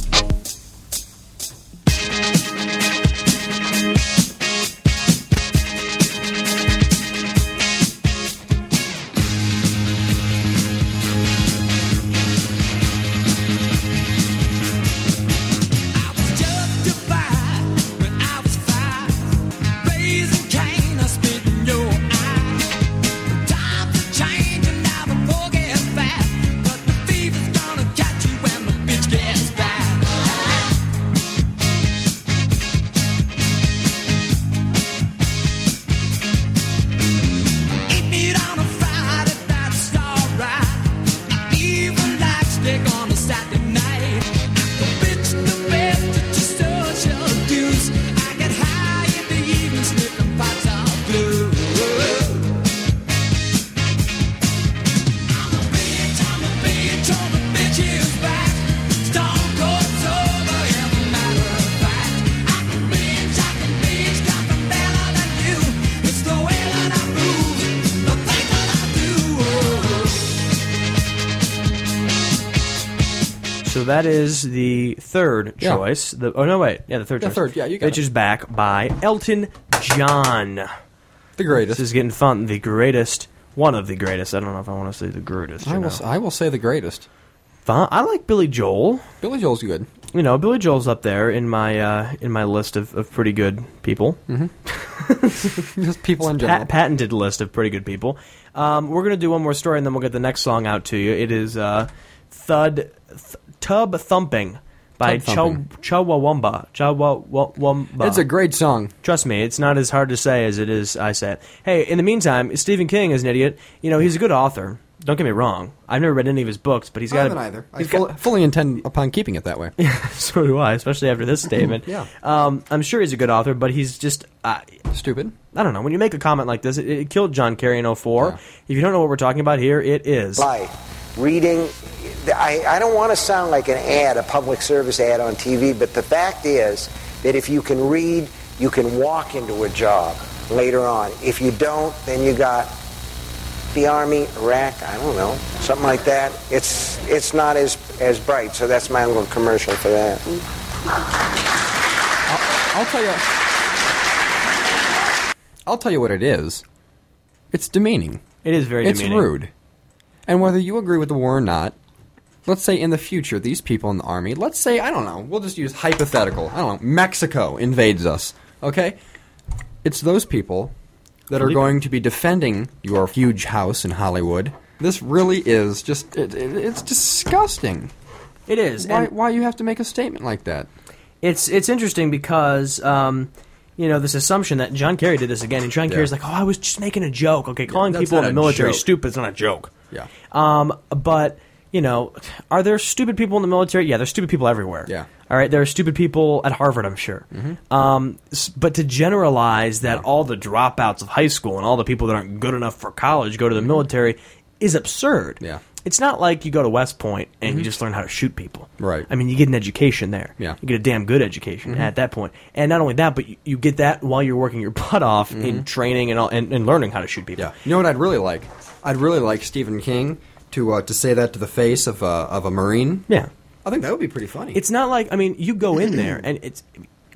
[SPEAKER 5] So that is the third choice. The third choice.
[SPEAKER 6] You got
[SPEAKER 5] Bitch Is Back by Elton John.
[SPEAKER 6] The greatest.
[SPEAKER 5] This is getting fun. The greatest. One of the greatest. I don't know if I want to say the greatest.
[SPEAKER 6] I will say the greatest.
[SPEAKER 5] I like Billy Joel.
[SPEAKER 6] Billy Joel's good.
[SPEAKER 5] Billy Joel's up there in my list of pretty good people.
[SPEAKER 6] Just people in general.
[SPEAKER 5] Patented list of pretty good people. We're going to do one more story, and then we'll get the next song out to you. It is Tub Thumping by Chumbawamba.
[SPEAKER 6] It's a great song.
[SPEAKER 5] Trust me, it's not as hard to say as it is I say it. Hey, in the meantime, Stephen King is an idiot. He's a good author. Don't get me wrong. I've never read any of his books, but he's got...
[SPEAKER 6] I haven't either. I fully intend upon keeping it that way.
[SPEAKER 5] So do I, especially after this statement.
[SPEAKER 6] Yeah.
[SPEAKER 5] I'm sure he's a good author, but he's just...
[SPEAKER 6] stupid.
[SPEAKER 5] I don't know. When you make a comment like this, it killed John Kerry in 2004. Yeah. If you don't know what we're talking about here, it is.
[SPEAKER 20] Reading... I don't want to sound like an ad, a public service ad on TV, but the fact is that if you can read, you can walk into a job later on. If you don't, then you got the Army, Iraq, I don't know, something like that. It's not as bright, so that's my little commercial for that.
[SPEAKER 6] I'll tell you what it is. It's demeaning.
[SPEAKER 5] It is very demeaning.
[SPEAKER 6] It's rude. And whether you agree with the war or not, let's say in the future, these people in the Army, let's say, I don't know, we'll just use hypothetical, I don't know, Mexico invades us, okay? It's those people that are going to be defending your huge house in Hollywood. This really is just, it's disgusting.
[SPEAKER 5] It is.
[SPEAKER 6] Why you have to make a statement like that?
[SPEAKER 5] It's interesting because... this assumption that John Kerry did this again, and John Kerry's like, I was just making a joke. Okay, calling people in the military stupid is not a joke.
[SPEAKER 6] Yeah.
[SPEAKER 5] But, are there stupid people in the military? Yeah, there's stupid people everywhere.
[SPEAKER 6] Yeah.
[SPEAKER 5] All right, there are stupid people at Harvard, I'm sure.
[SPEAKER 6] Mm-hmm.
[SPEAKER 5] But to generalize that all the dropouts of high school and all the people that aren't good enough for college go to the military is absurd.
[SPEAKER 6] Yeah.
[SPEAKER 5] It's not like you go to West Point and you just learn how to shoot people.
[SPEAKER 6] Right.
[SPEAKER 5] I mean, you get an education there.
[SPEAKER 6] Yeah.
[SPEAKER 5] You get a damn good education at that point. And not only that, but you get that while you're working your butt off in training and learning how to shoot people.
[SPEAKER 6] Yeah. You know what I'd really like? I'd really like Stephen King to say that to the face of a Marine.
[SPEAKER 5] Yeah.
[SPEAKER 6] I think that would be pretty funny.
[SPEAKER 5] It's not like, I mean, you go in there and it's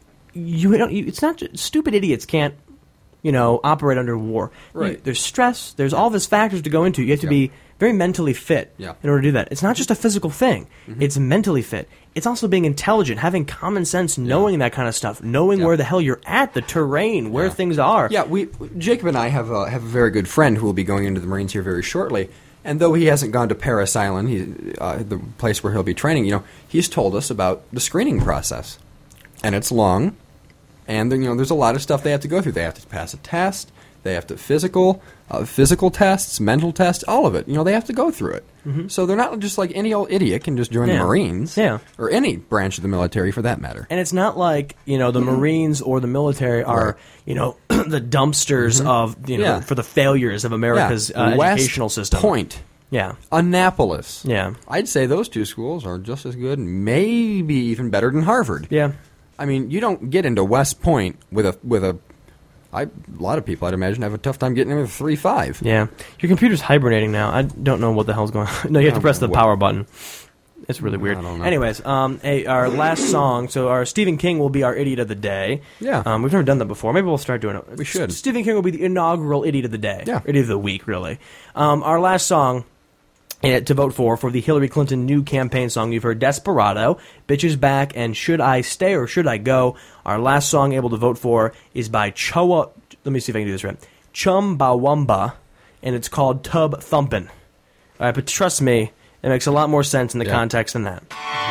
[SPEAKER 5] not just, stupid idiots can't, operate under war.
[SPEAKER 6] Right.
[SPEAKER 5] There's stress. There's all these factors to go into. You have to be very mentally fit in order to do that. It's not just a physical thing. It's mentally fit. It's also being intelligent, having common sense, knowing that kind of stuff, knowing where the hell you're at, the terrain, where things are.
[SPEAKER 6] Yeah, Jacob and I have a very good friend who will be going into the Marines here very shortly. And though he hasn't gone to Parris Island, the place where he'll be training, he's told us about the screening process. And it's long. And there's a lot of stuff they have to go through. They have to pass a test. They have to physical tests, mental tests, all of it. They have to go through it. So they're not just like any old idiot can just join the Marines.
[SPEAKER 5] Yeah.
[SPEAKER 6] Or any branch of the military for that matter.
[SPEAKER 5] And it's not like, the Marines or the military are, the dumpsters of, for the failures of America's educational system.
[SPEAKER 6] West Point.
[SPEAKER 5] Yeah.
[SPEAKER 6] Annapolis.
[SPEAKER 5] Yeah.
[SPEAKER 6] I'd say those two schools are just as good, maybe even better than Harvard.
[SPEAKER 5] Yeah.
[SPEAKER 6] I mean, you don't get into West Point with a lot of people, I'd imagine, have a tough time getting in with a 3.5.
[SPEAKER 5] Yeah. Your computer's hibernating now. I don't know what the hell's going on. No, you have to press the power button. It's really weird.
[SPEAKER 6] I don't know.
[SPEAKER 5] Anyways, our last song, so our Stephen King will be our Idiot of the Day.
[SPEAKER 6] Yeah.
[SPEAKER 5] We've never done that before. Maybe we'll start doing it.
[SPEAKER 6] We should.
[SPEAKER 5] Stephen King will be the inaugural Idiot of the Day.
[SPEAKER 6] Yeah.
[SPEAKER 5] Idiot of the Week, really. Our last song to vote for the Hillary Clinton new campaign song, you've heard Desperado, Bitches Back, and Should I Stay or Should I Go? Our last song able to vote for is by let me see if I can do this right, Chumbawamba, and it's called Tub Thumpin'. All right, but trust me, it makes a lot more sense in the context than that.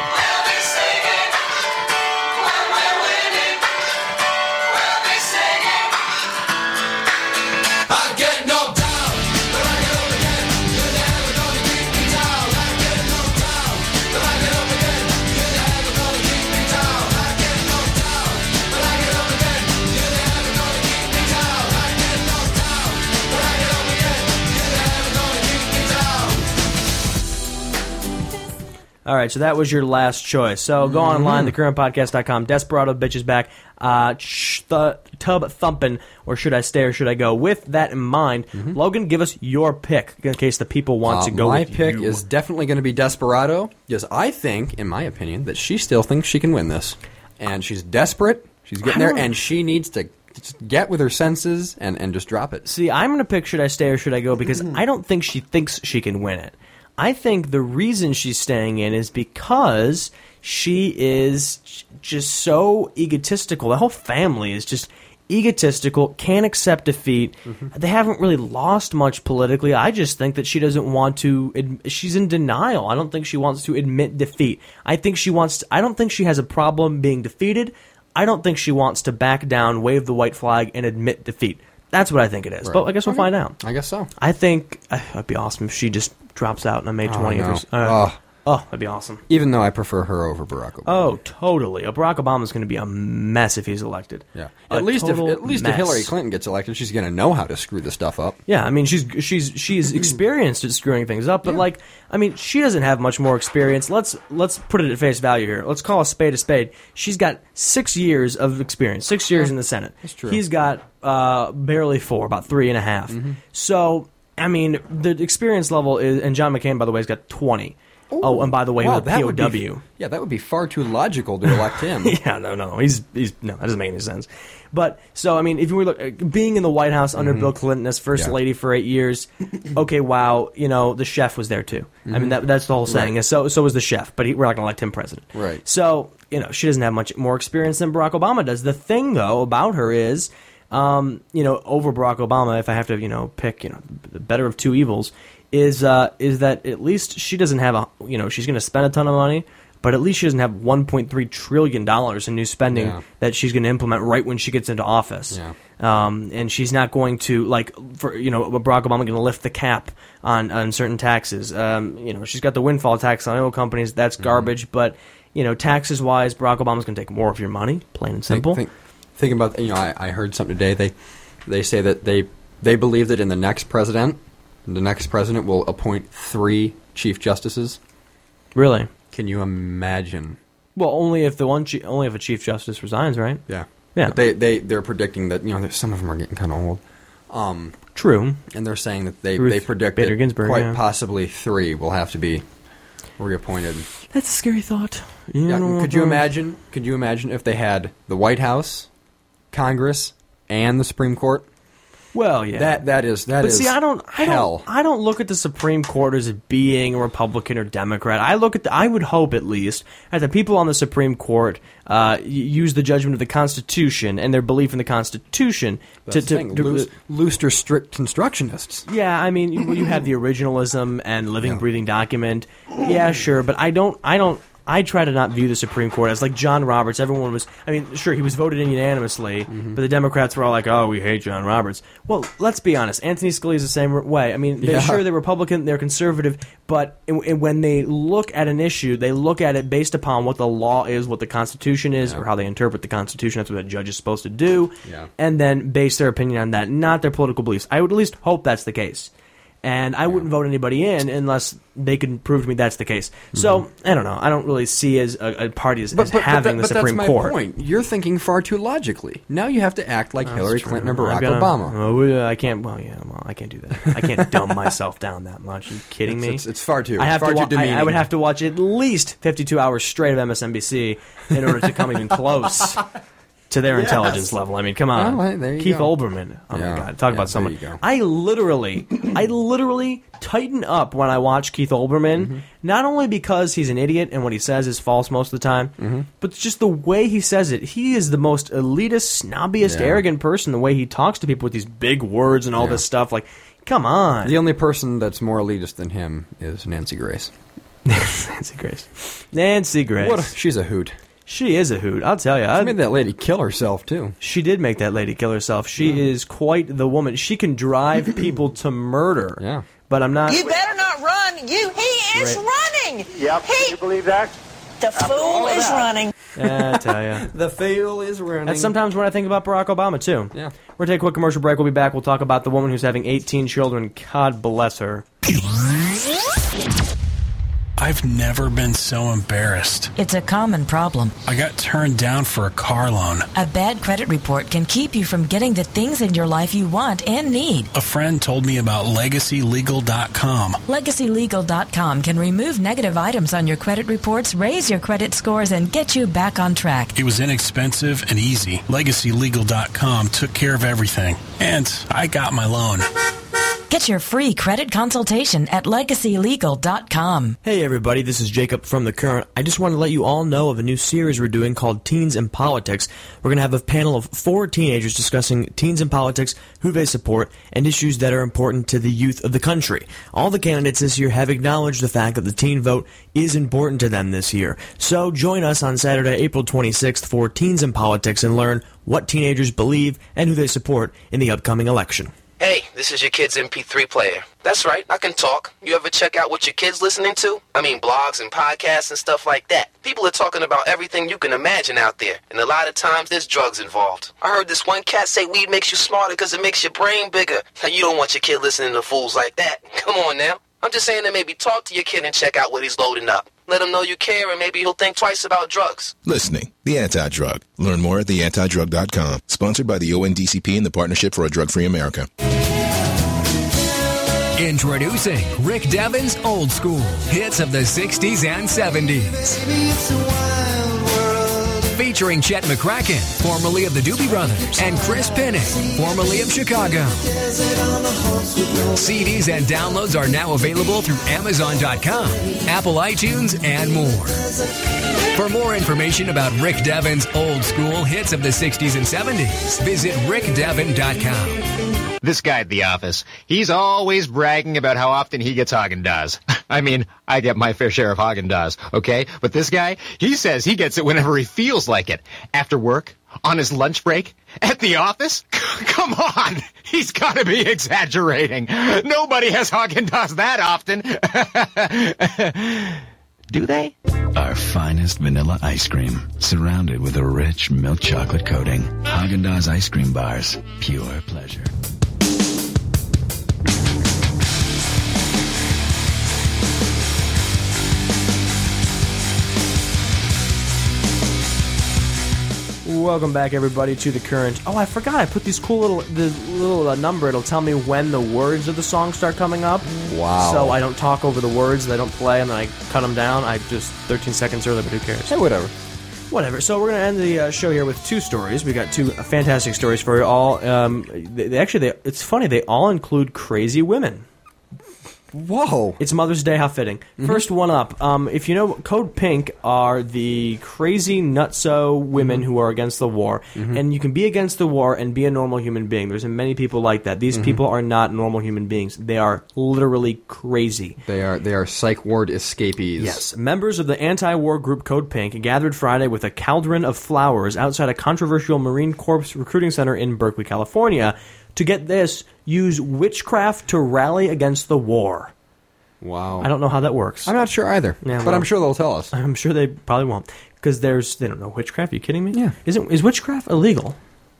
[SPEAKER 5] All right, so that was your last choice. So go online, thecurrentpodcast.com, Desperado, Bitches Back, the Tub Thumpin', or Should I Stay or Should I Go? With that in mind, Logan, give us your pick in case the people want to go with you.
[SPEAKER 6] My pick is definitely going to be Desperado, because I think, in my opinion, that she still thinks she can win this. And she's desperate, she's getting there, and she needs to just get with her senses and just drop it.
[SPEAKER 5] See, I'm going to pick Should I Stay or Should I Go because I don't think she thinks she can win it. I think the reason she's staying in is because she is just so egotistical. The whole family is just egotistical, can't accept defeat. They haven't really lost much politically. I just think that she doesn't want to. She's in denial. I don't think she wants to admit defeat. I don't think she has a problem being defeated. I don't think she wants to back down, wave the white flag, and admit defeat. That's what I think it is. Right. But I guess we'll find out.
[SPEAKER 6] I guess so.
[SPEAKER 5] I think it'd be awesome if she just drops out on May 20th. That'd be awesome.
[SPEAKER 6] Even though I prefer her over Barack Obama.
[SPEAKER 5] Oh, totally. Barack Obama's going to be a mess if he's elected.
[SPEAKER 6] Yeah. At least if Hillary Clinton gets elected, she's going to know how to screw this stuff up.
[SPEAKER 5] Yeah, I mean, she's experienced at screwing things up, but she doesn't have much more experience. Let's put it at face value here. Let's call a spade. She's got 6 years of experience, 6 years in the Senate.
[SPEAKER 6] That's true.
[SPEAKER 5] He's got barely 4, about 3.5. So, I mean, the experience level is, and John McCain, by the way, has got 20.
[SPEAKER 6] Ooh.
[SPEAKER 5] Oh, and by the way,
[SPEAKER 6] wow,
[SPEAKER 5] with POW.
[SPEAKER 6] That would be far too logical to elect him.
[SPEAKER 5] Yeah, no, no, that doesn't make any sense. But so, I mean, if you were being in the White House under Bill Clinton as first lady for 8 years, okay, wow, the chef was there too. I mean, that's the whole saying. Right. So was the chef, but we're not going to elect him president.
[SPEAKER 6] Right.
[SPEAKER 5] So she doesn't have much more experience than Barack Obama does. The thing though about her is, over Barack Obama, if I have to, pick, the better of two evils. Is that at least she doesn't have she's going to spend a ton of money, but at least she doesn't have $1.3 trillion in new spending that she's going to implement right when she gets into office.
[SPEAKER 6] Yeah.
[SPEAKER 5] And she's not going to Barack Obama going to lift the cap on certain taxes. She's got the windfall tax on oil companies. That's garbage. But taxes wise, Barack Obama's going to take more of your money, plain and simple.
[SPEAKER 6] Think about I heard something today. They say that they believe that in the next president will appoint 3 chief justices.
[SPEAKER 5] Really?
[SPEAKER 6] Can you imagine?
[SPEAKER 5] Well, only if only if a chief justice resigns, right?
[SPEAKER 6] Yeah.
[SPEAKER 5] Yeah.
[SPEAKER 6] But they're predicting that some of them are getting kind of old.
[SPEAKER 5] True.
[SPEAKER 6] And they're saying that they predict
[SPEAKER 5] Bader
[SPEAKER 6] that
[SPEAKER 5] Ginsburg,
[SPEAKER 6] quite
[SPEAKER 5] yeah.
[SPEAKER 6] possibly 3 will have to be reappointed.
[SPEAKER 5] That's a scary thought.
[SPEAKER 6] Could you imagine? Could you imagine if they had the White House, Congress, and the Supreme Court?
[SPEAKER 5] Well, yeah.
[SPEAKER 6] That is
[SPEAKER 5] see, I don't look at the Supreme Court as being a Republican or Democrat. I would hope at least that the people on the Supreme Court use the judgment of the Constitution and their belief in the Constitution
[SPEAKER 6] loose or strict constructionists.
[SPEAKER 5] Yeah, I mean, you have the originalism and living, breathing document. Yeah, sure, but I try to not view the Supreme Court as like John Roberts. Everyone was, sure, he was voted in unanimously, but the Democrats were all like, oh, we hate John Roberts. Well, let's be honest. Anthony Scalia is the same way. Sure, they're Republican, they're conservative, but when they look at an issue, they look at it based upon what the law is, what the Constitution is, or how they interpret the Constitution. That's what a judge is supposed to do, and then base their opinion on that, not their political beliefs. I would at least hope that's the case. And I wouldn't vote anybody in unless they can prove to me that's the case. So, I don't know. I don't really see as a party as having the Supreme Court.
[SPEAKER 6] But that's my point. You're thinking far too logically. Now you have to act like Hillary Clinton or Barack Obama.
[SPEAKER 5] I can't. Well, yeah, I can't do that. I can't dumb myself down that much. Are you kidding me?
[SPEAKER 6] It's far too.
[SPEAKER 5] I
[SPEAKER 6] demeaning.
[SPEAKER 5] I would have to watch at least 52 hours straight of MSNBC in order to come even close to their intelligence level. I mean, come on.
[SPEAKER 6] Well, there you
[SPEAKER 5] Keith
[SPEAKER 6] go.
[SPEAKER 5] Olbermann. Oh, my God. Talk about someone.
[SPEAKER 6] You go.
[SPEAKER 5] I literally tighten up when I watch Keith Olbermann, not only because he's an idiot and what he says is false most of the time, but just the way he says it. He is the most elitist, snobbiest, arrogant person, the way he talks to people with these big words and all this stuff. Like, come on.
[SPEAKER 6] The only person that's more elitist than him is Nancy Grace.
[SPEAKER 5] Nancy Grace.
[SPEAKER 6] She's a hoot.
[SPEAKER 5] She is a hoot, I'll tell you.
[SPEAKER 6] She made that lady kill herself, too.
[SPEAKER 5] She did make that lady kill herself. She is quite the woman. She can drive people to murder.
[SPEAKER 6] Yeah.
[SPEAKER 5] But I'm not...
[SPEAKER 10] You better not run. He is running.
[SPEAKER 20] Yep. Can you believe that?
[SPEAKER 10] The fool is running.
[SPEAKER 5] Yeah, I tell you.
[SPEAKER 6] The fool is running.
[SPEAKER 5] That's sometimes when I think about Barack Obama, too.
[SPEAKER 6] Yeah.
[SPEAKER 5] We're going to take a quick commercial break. We'll be back. We'll talk about the woman who's having 18 children. God bless her.
[SPEAKER 21] I've never been so embarrassed.
[SPEAKER 22] It's a common problem.
[SPEAKER 21] I got turned down for a car loan.
[SPEAKER 22] A bad credit report can keep you from getting the things in your life you want and need.
[SPEAKER 21] A friend told me about LegacyLegal.com.
[SPEAKER 22] LegacyLegal.com can remove negative items on your credit reports, raise your credit scores, and get you back on track.
[SPEAKER 21] It was inexpensive and easy. LegacyLegal.com took care of everything. And I got my loan.
[SPEAKER 22] Get your free credit consultation at LegacyLegal.com.
[SPEAKER 5] Hey everybody, this is Jacob from The Current. I just want to let you all know of a new series we're doing called Teens in Politics. We're going to have a panel of 4 teenagers discussing teens in politics, who they support, and issues that are important to the youth of the country. All the candidates this year have acknowledged the fact that the teen vote is important to them this year. So join us on Saturday, April 26th for Teens in Politics and learn what teenagers believe and who they support in the upcoming election.
[SPEAKER 13] Hey, this is your kid's MP3 player. That's right, I can talk. You ever check out what your kid's listening to? I mean, blogs and podcasts and stuff like that. People are talking about everything you can imagine out there, and a lot of times there's drugs involved. I heard this one cat say weed makes you smarter because it makes your brain bigger. Now, you don't want your kid listening to fools like that. Come on now. I'm just saying that maybe talk to your kid and check out what he's loading up. Let him know you care, and maybe he'll think twice about drugs.
[SPEAKER 14] Listening, The Anti-Drug. Learn more at theantidrug.com. Sponsored by the ONDCP and the Partnership for a Drug-Free America.
[SPEAKER 23] Introducing Rick Devin's Old School, hits of the 60s and 70s. Featuring Chet McCracken, formerly of the Doobie Brothers, and Chris Pinnick, formerly of Chicago. CDs and downloads are now available through Amazon.com, Apple iTunes, and more. For more information about Rick Devin's Old School, hits of the 60s and 70s, visit rickdevin.com.
[SPEAKER 24] This guy at the office, he's always bragging about how often he gets Haagen-Dazs. I mean, I get my fair share of Haagen-Dazs, okay? But this guy, he says he gets it whenever he feels like it. After work, on his lunch break, at the office? Come on! He's got to be exaggerating. Nobody has Haagen-Dazs that often. Do they?
[SPEAKER 25] Our finest vanilla ice cream, surrounded with a rich milk chocolate coating. Haagen-Dazs ice cream bars, pure pleasure.
[SPEAKER 5] Welcome back, everybody, to the current. Oh, I forgot. I put these cool little number. It'll tell me when the words of the song start coming up.
[SPEAKER 6] Wow.
[SPEAKER 5] So I don't talk over the words. They don't play, and then I cut them down. I just 13 seconds early, but who cares?
[SPEAKER 6] Hey, whatever.
[SPEAKER 5] So we're going to end the show here with two stories. We got two fantastic stories for you all. It's funny. They all include crazy women.
[SPEAKER 6] Whoa.
[SPEAKER 5] It's Mother's Day, how fitting. First one up. If you know, Code Pink are the crazy nutso women who are against the war. And you can be against the war and be a normal human being. There's many people like that. These people are not normal human beings. They are literally crazy.
[SPEAKER 6] They are psych ward escapees.
[SPEAKER 5] Yes. Members of the anti-war group Code Pink gathered Friday with a cauldron of flowers outside a controversial Marine Corps recruiting center in Berkeley, California, to get this, use witchcraft to rally against the war.
[SPEAKER 6] Wow.
[SPEAKER 5] I don't know how that works.
[SPEAKER 6] I'm not sure either, but I'm sure they'll tell us.
[SPEAKER 5] I'm sure they probably won't, because they don't know witchcraft. Are you kidding me?
[SPEAKER 6] Yeah.
[SPEAKER 5] Is witchcraft illegal?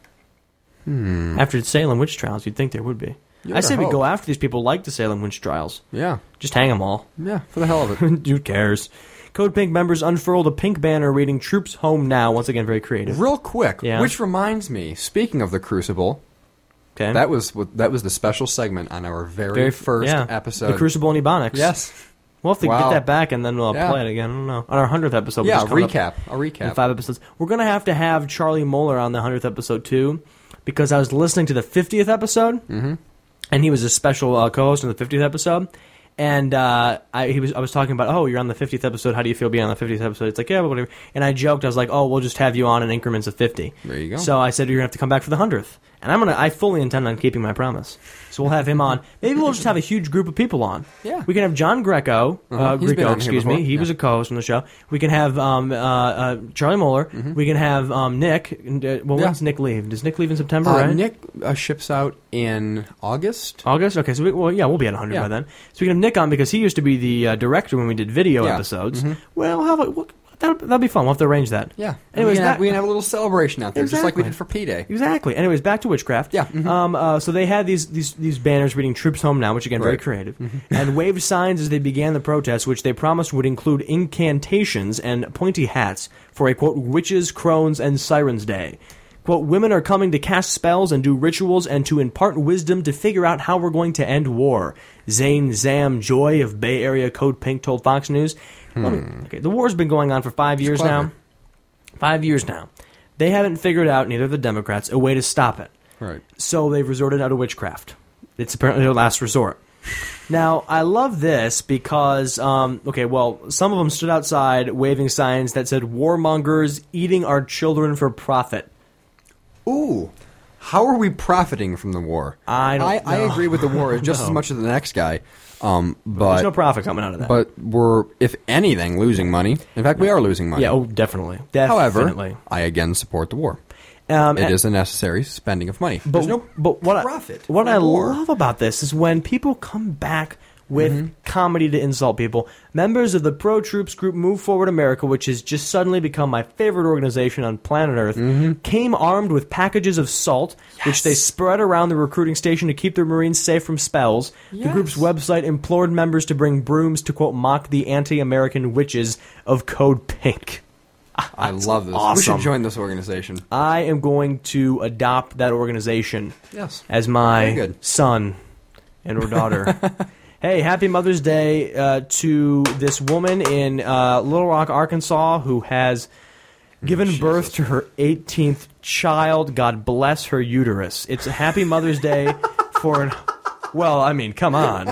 [SPEAKER 5] After the Salem witch trials, you'd think there would be. I say we go after these people like the Salem witch trials.
[SPEAKER 6] Yeah.
[SPEAKER 5] Just hang them all.
[SPEAKER 6] Yeah, for the hell of it.
[SPEAKER 5] Who cares? Code Pink members unfurled a pink banner reading "Troops Home Now." Once again, very creative.
[SPEAKER 6] Real quick,
[SPEAKER 5] Yeah.
[SPEAKER 6] which reminds me, speaking of the Crucible,
[SPEAKER 5] Okay.
[SPEAKER 6] that was the special segment on our very first episode.
[SPEAKER 5] The Crucible and Ebonics.
[SPEAKER 6] Yes.
[SPEAKER 5] We'll have to
[SPEAKER 6] Wow.
[SPEAKER 5] get that back, and then we'll
[SPEAKER 6] Yeah.
[SPEAKER 5] play it again. I don't know. On our 100th episode. which
[SPEAKER 6] Yeah,
[SPEAKER 5] is coming
[SPEAKER 6] a
[SPEAKER 5] up
[SPEAKER 6] recap.
[SPEAKER 5] in 5 episodes. We're going to have Charlie Moeller on the 100th episode, too, because I was listening to the 50th episode, and he was a special co-host in the 50th episode. And I was talking about, oh, you're on the 50th episode. How do you feel being on the 50th episode? It's like, yeah, whatever. And I joked, I was like, oh, we'll just have you on in increments of 50.
[SPEAKER 6] There you go.
[SPEAKER 5] So I said, you're going to have to come back for the 100th. And I fully intend on keeping my promise. So we'll have him on. Maybe we'll just have a huge group of people on.
[SPEAKER 6] Yeah.
[SPEAKER 5] We can have John Greco.
[SPEAKER 6] He's been on here before.
[SPEAKER 5] He was a co-host on the show. We can have Charlie Moeller. We can have Nick. When's Nick leave? Does Nick leave in September, right?
[SPEAKER 6] Nick ships out in August.
[SPEAKER 5] August? Okay, so we'll be at 100 by then. So we can have Nick on because he used to be the director when we did video episodes. Well, how about... That'll be fun. We'll have to arrange that.
[SPEAKER 6] Yeah.
[SPEAKER 5] Anyways,
[SPEAKER 6] we can have a little celebration out there, just like we did for P-Day.
[SPEAKER 5] Exactly. Anyways, back to witchcraft.
[SPEAKER 6] Yeah.
[SPEAKER 5] So they had these banners reading "Troops Home Now," which again very creative, and waved signs as they began the protest, which they promised would include incantations and pointy hats for a quote witches, crones, and sirens day. Quote, women are coming to cast spells and do rituals and to impart wisdom to figure out how we're going to end war. Zane Zam Joy of Bay Area Code Pink told Fox News. Okay, the war's been going on for 5 years now. 5 years now. They haven't figured out, neither the Democrats, a way to stop it.
[SPEAKER 6] Right.
[SPEAKER 5] So they've resorted out to witchcraft. It's apparently their last resort. Now, I love this because, some of them stood outside waving signs that said, warmongers eating our children for profit.
[SPEAKER 6] Ooh. How are we profiting from the war?
[SPEAKER 5] I
[SPEAKER 6] agree with the war just as much as the next guy. But
[SPEAKER 5] there's no profit coming out of that.
[SPEAKER 6] But we're, if anything, losing money. In fact, we are losing money.
[SPEAKER 5] Yeah, definitely.
[SPEAKER 6] However, I again support the war. It is a necessary spending of money. There's no profit.
[SPEAKER 5] What I love about this is when people come back with comedy to insult people. Members of the pro-troops group Move Forward America, which has just suddenly become my favorite organization on planet Earth, came armed with packages of salt, which they spread around the recruiting station to keep their Marines safe from spells. The group's website implored members to bring brooms to, quote, mock the anti-American witches of Code Pink.
[SPEAKER 6] I love this.
[SPEAKER 5] Awesome.
[SPEAKER 6] We should join this organization.
[SPEAKER 5] I am going to adopt that organization as my son and or daughter. Hey, happy Mother's Day to this woman in Little Rock, Arkansas, who has given birth to her 18th child. God bless her uterus. It's a happy Mother's Day for come on.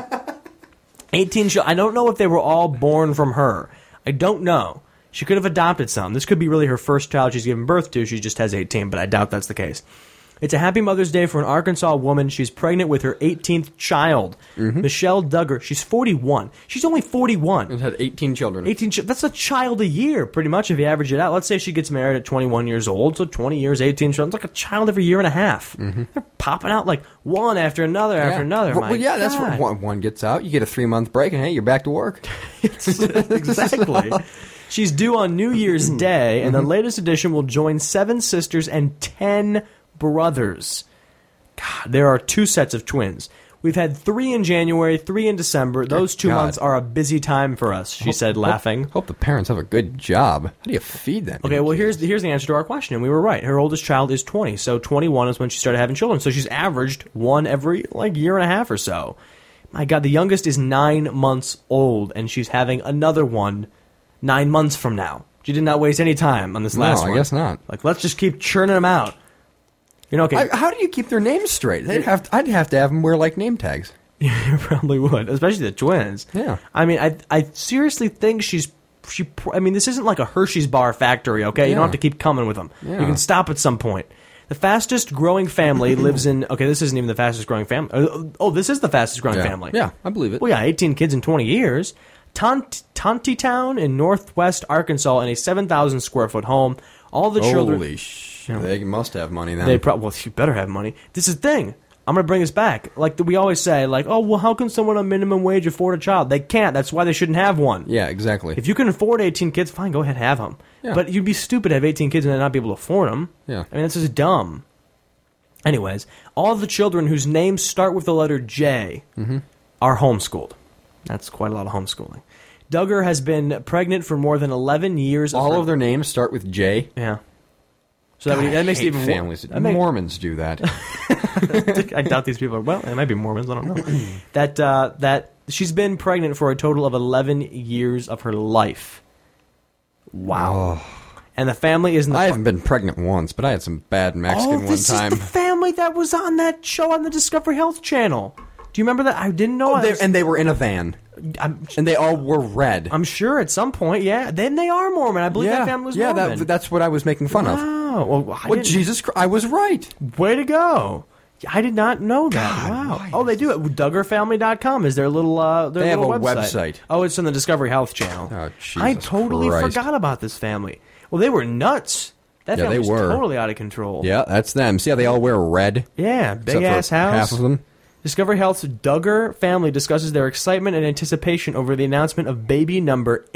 [SPEAKER 5] 18 children. I don't know if they were all born from her. I don't know. She could have adopted some. This could be really her first child she's given birth to. She just has 18, but I doubt that's the case. It's a happy Mother's Day for an Arkansas woman. She's pregnant with her 18th child. Michelle Duggar. She's 41. She's only 41.
[SPEAKER 6] And had 18 children.
[SPEAKER 5] That's a child a year, pretty much, if you average it out. Let's say she gets married at 21 years old, so 20 years, 18 children. It's like a child every year and a half. They're popping out like one after another after another.
[SPEAKER 6] That's what one gets out. You get a 3-month break, and hey, you're back to work.
[SPEAKER 5] Exactly. She's due on New Year's Day, and the latest edition will join 7 sisters and 10 brothers. God, there are 2 sets of twins. We've had 3 in January, 3 in December. Those 2 months are a busy time for us, she said, laughing.
[SPEAKER 6] Hope the parents have a good job. How do you feed them?
[SPEAKER 5] Okay, well, here's the answer to our question, and we were right. Her oldest child is 20, so 21 is when she started having children. So she's averaged one every, year and a half or so. My God, the youngest is 9 months old, and she's having another one 9 months from now. She did not waste any time on this last one.
[SPEAKER 6] No, I guess not.
[SPEAKER 5] Let's just keep churning them out. Okay.
[SPEAKER 6] How do you keep their names straight? I'd have to have them wear, name tags.
[SPEAKER 5] You probably would, especially the twins.
[SPEAKER 6] Yeah.
[SPEAKER 5] I mean, I seriously think this isn't like a Hershey's bar factory, okay?
[SPEAKER 6] Yeah.
[SPEAKER 5] You don't have to keep coming with them.
[SPEAKER 6] Yeah.
[SPEAKER 5] You can stop at some point. The fastest growing family lives in... Okay, this isn't even the fastest growing family. Oh, this is the fastest growing family.
[SPEAKER 6] Yeah, I believe it.
[SPEAKER 5] Well, yeah, 18 kids in 20 years. Tontitown in northwest Arkansas in a 7,000 square foot home. All the children...
[SPEAKER 6] Holy shit. They must have money then.
[SPEAKER 5] Well, you better have money. This is the thing. I'm going to bring us back. We always say, how can someone on minimum wage afford a child? They can't. That's why they shouldn't have one.
[SPEAKER 6] Yeah, exactly.
[SPEAKER 5] If you can afford 18 kids, fine, go ahead, have them.
[SPEAKER 6] Yeah.
[SPEAKER 5] But you'd be stupid to have 18 kids and then not be able to afford them.
[SPEAKER 6] Yeah.
[SPEAKER 5] I mean, that's just dumb. Anyways, all of the children whose names start with the letter J are homeschooled. That's quite a lot of homeschooling. Duggar has been pregnant for more than 11 years.
[SPEAKER 6] All of their names start with J?
[SPEAKER 5] Yeah. So that makes it even
[SPEAKER 6] families. Mormons do that.
[SPEAKER 5] I doubt these people are. Well, they might be Mormons. I don't know. That she's been pregnant for a total of 11 years of her life. Wow.
[SPEAKER 6] Oh.
[SPEAKER 5] And the family is.
[SPEAKER 6] I haven't been pregnant once, but I had some bad Mexican one time.
[SPEAKER 5] Is the family that was on that show on the Discovery Health Channel. Do you remember that? I didn't know.
[SPEAKER 6] And they were in a van. And they all were red.
[SPEAKER 5] I'm sure at some point, yeah. Then they are Mormon. I believe that family was Mormon.
[SPEAKER 6] Yeah, that's what I was making fun of.
[SPEAKER 5] Well,
[SPEAKER 6] Jesus Christ, I was right.
[SPEAKER 5] Way to go. I did not know that. Wow. Oh, they do it. DuggarFamily.com is their little
[SPEAKER 6] They have
[SPEAKER 5] little
[SPEAKER 6] a website.
[SPEAKER 5] Oh, it's on the Discovery Health Channel.
[SPEAKER 6] Oh, Jesus
[SPEAKER 5] I totally
[SPEAKER 6] Christ.
[SPEAKER 5] forgot about this family. Well, they were nuts. That family was totally out of control.
[SPEAKER 6] Yeah, that's them. See how they all wear red?
[SPEAKER 5] Yeah, big-ass house.
[SPEAKER 6] Half of them.
[SPEAKER 5] Discovery Health's Duggar family discusses their excitement and anticipation over the announcement of baby number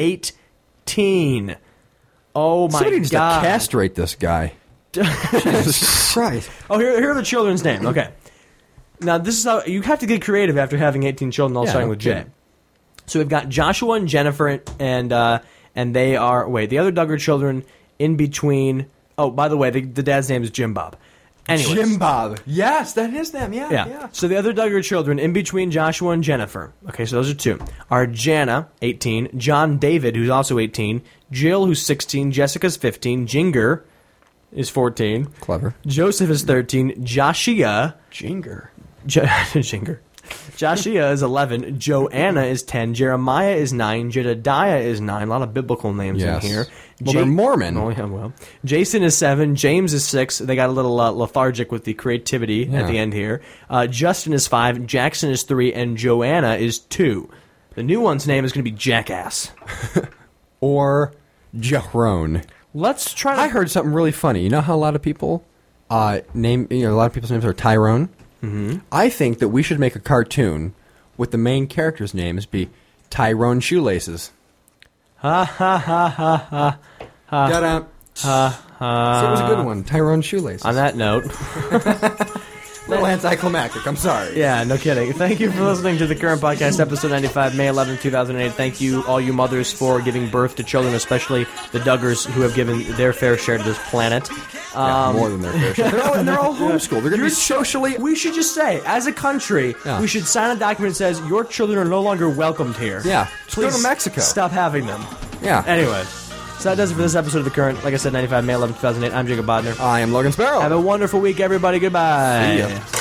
[SPEAKER 5] 18. Oh, my God.
[SPEAKER 6] Somebody needs to castrate this guy. Jesus Christ.
[SPEAKER 5] Oh, here are the children's names. Okay. Now, this is how... You have to get creative after having 18 children, all starting with J. So we've got Joshua and Jennifer, and they are... Wait, the other Duggar children in between... Oh, by the way, the dad's name is Jim Bob. Anyways.
[SPEAKER 6] Jim Bob. Yes, that is them. Yeah.
[SPEAKER 5] So the other Duggar children in between Joshua and Jennifer, okay, so those are 2, are Jana, 18, John David, who's also 18, Jill, who's 16, Jessica's 15, Jinger is 14.
[SPEAKER 6] Clever.
[SPEAKER 5] Joseph is 13, Joshua...
[SPEAKER 6] Jinger.
[SPEAKER 5] Jinger. Joshua is 11, Joanna is 10, Jeremiah is 9, Jedediah is 9, a lot of biblical names in here.
[SPEAKER 6] Well, they're Mormon.
[SPEAKER 5] Oh, yeah, well. Jason is 7, James is 6, they got a little lethargic with the creativity at the end here. Justin is 5, Jackson is 3, and Joanna is 2. The new one's name is going to be Jackass.
[SPEAKER 6] Or Jarone.
[SPEAKER 5] Let's try to...
[SPEAKER 6] I heard something really funny. You know how a lot of people a lot of people's names are Tyrone?
[SPEAKER 5] Mm-hmm.
[SPEAKER 6] I think that we should make a cartoon with the main character's names be Tyrone Shoelaces.
[SPEAKER 5] Ha ha ha ha ha ha.
[SPEAKER 6] Da-da.
[SPEAKER 5] Ha ha.
[SPEAKER 6] So it was a good one, Tyrone Shoelaces.
[SPEAKER 5] On that note...
[SPEAKER 6] A little anticlimactic, I'm sorry.
[SPEAKER 5] Yeah, no kidding. Thank you for listening to the current podcast, episode 95, May 11, 2008. Thank you, all you mothers, for giving birth to children, especially the Duggars who have given their fair share to this planet.
[SPEAKER 6] More than their fair share. They're all homeschooled. They're going to be socially...
[SPEAKER 5] We should just say, as a country, we should sign a document that says, your children are no longer welcomed here.
[SPEAKER 6] Yeah.
[SPEAKER 5] Please
[SPEAKER 6] go to Mexico.
[SPEAKER 5] Stop having them.
[SPEAKER 6] Yeah.
[SPEAKER 5] Anyway. So that does it for this episode of The Current. Like I said, 95, May 11, 2008. I'm Jacob Bodner.
[SPEAKER 6] I am Logan Sparrow.
[SPEAKER 5] Have a wonderful week, everybody. Goodbye.
[SPEAKER 6] See ya.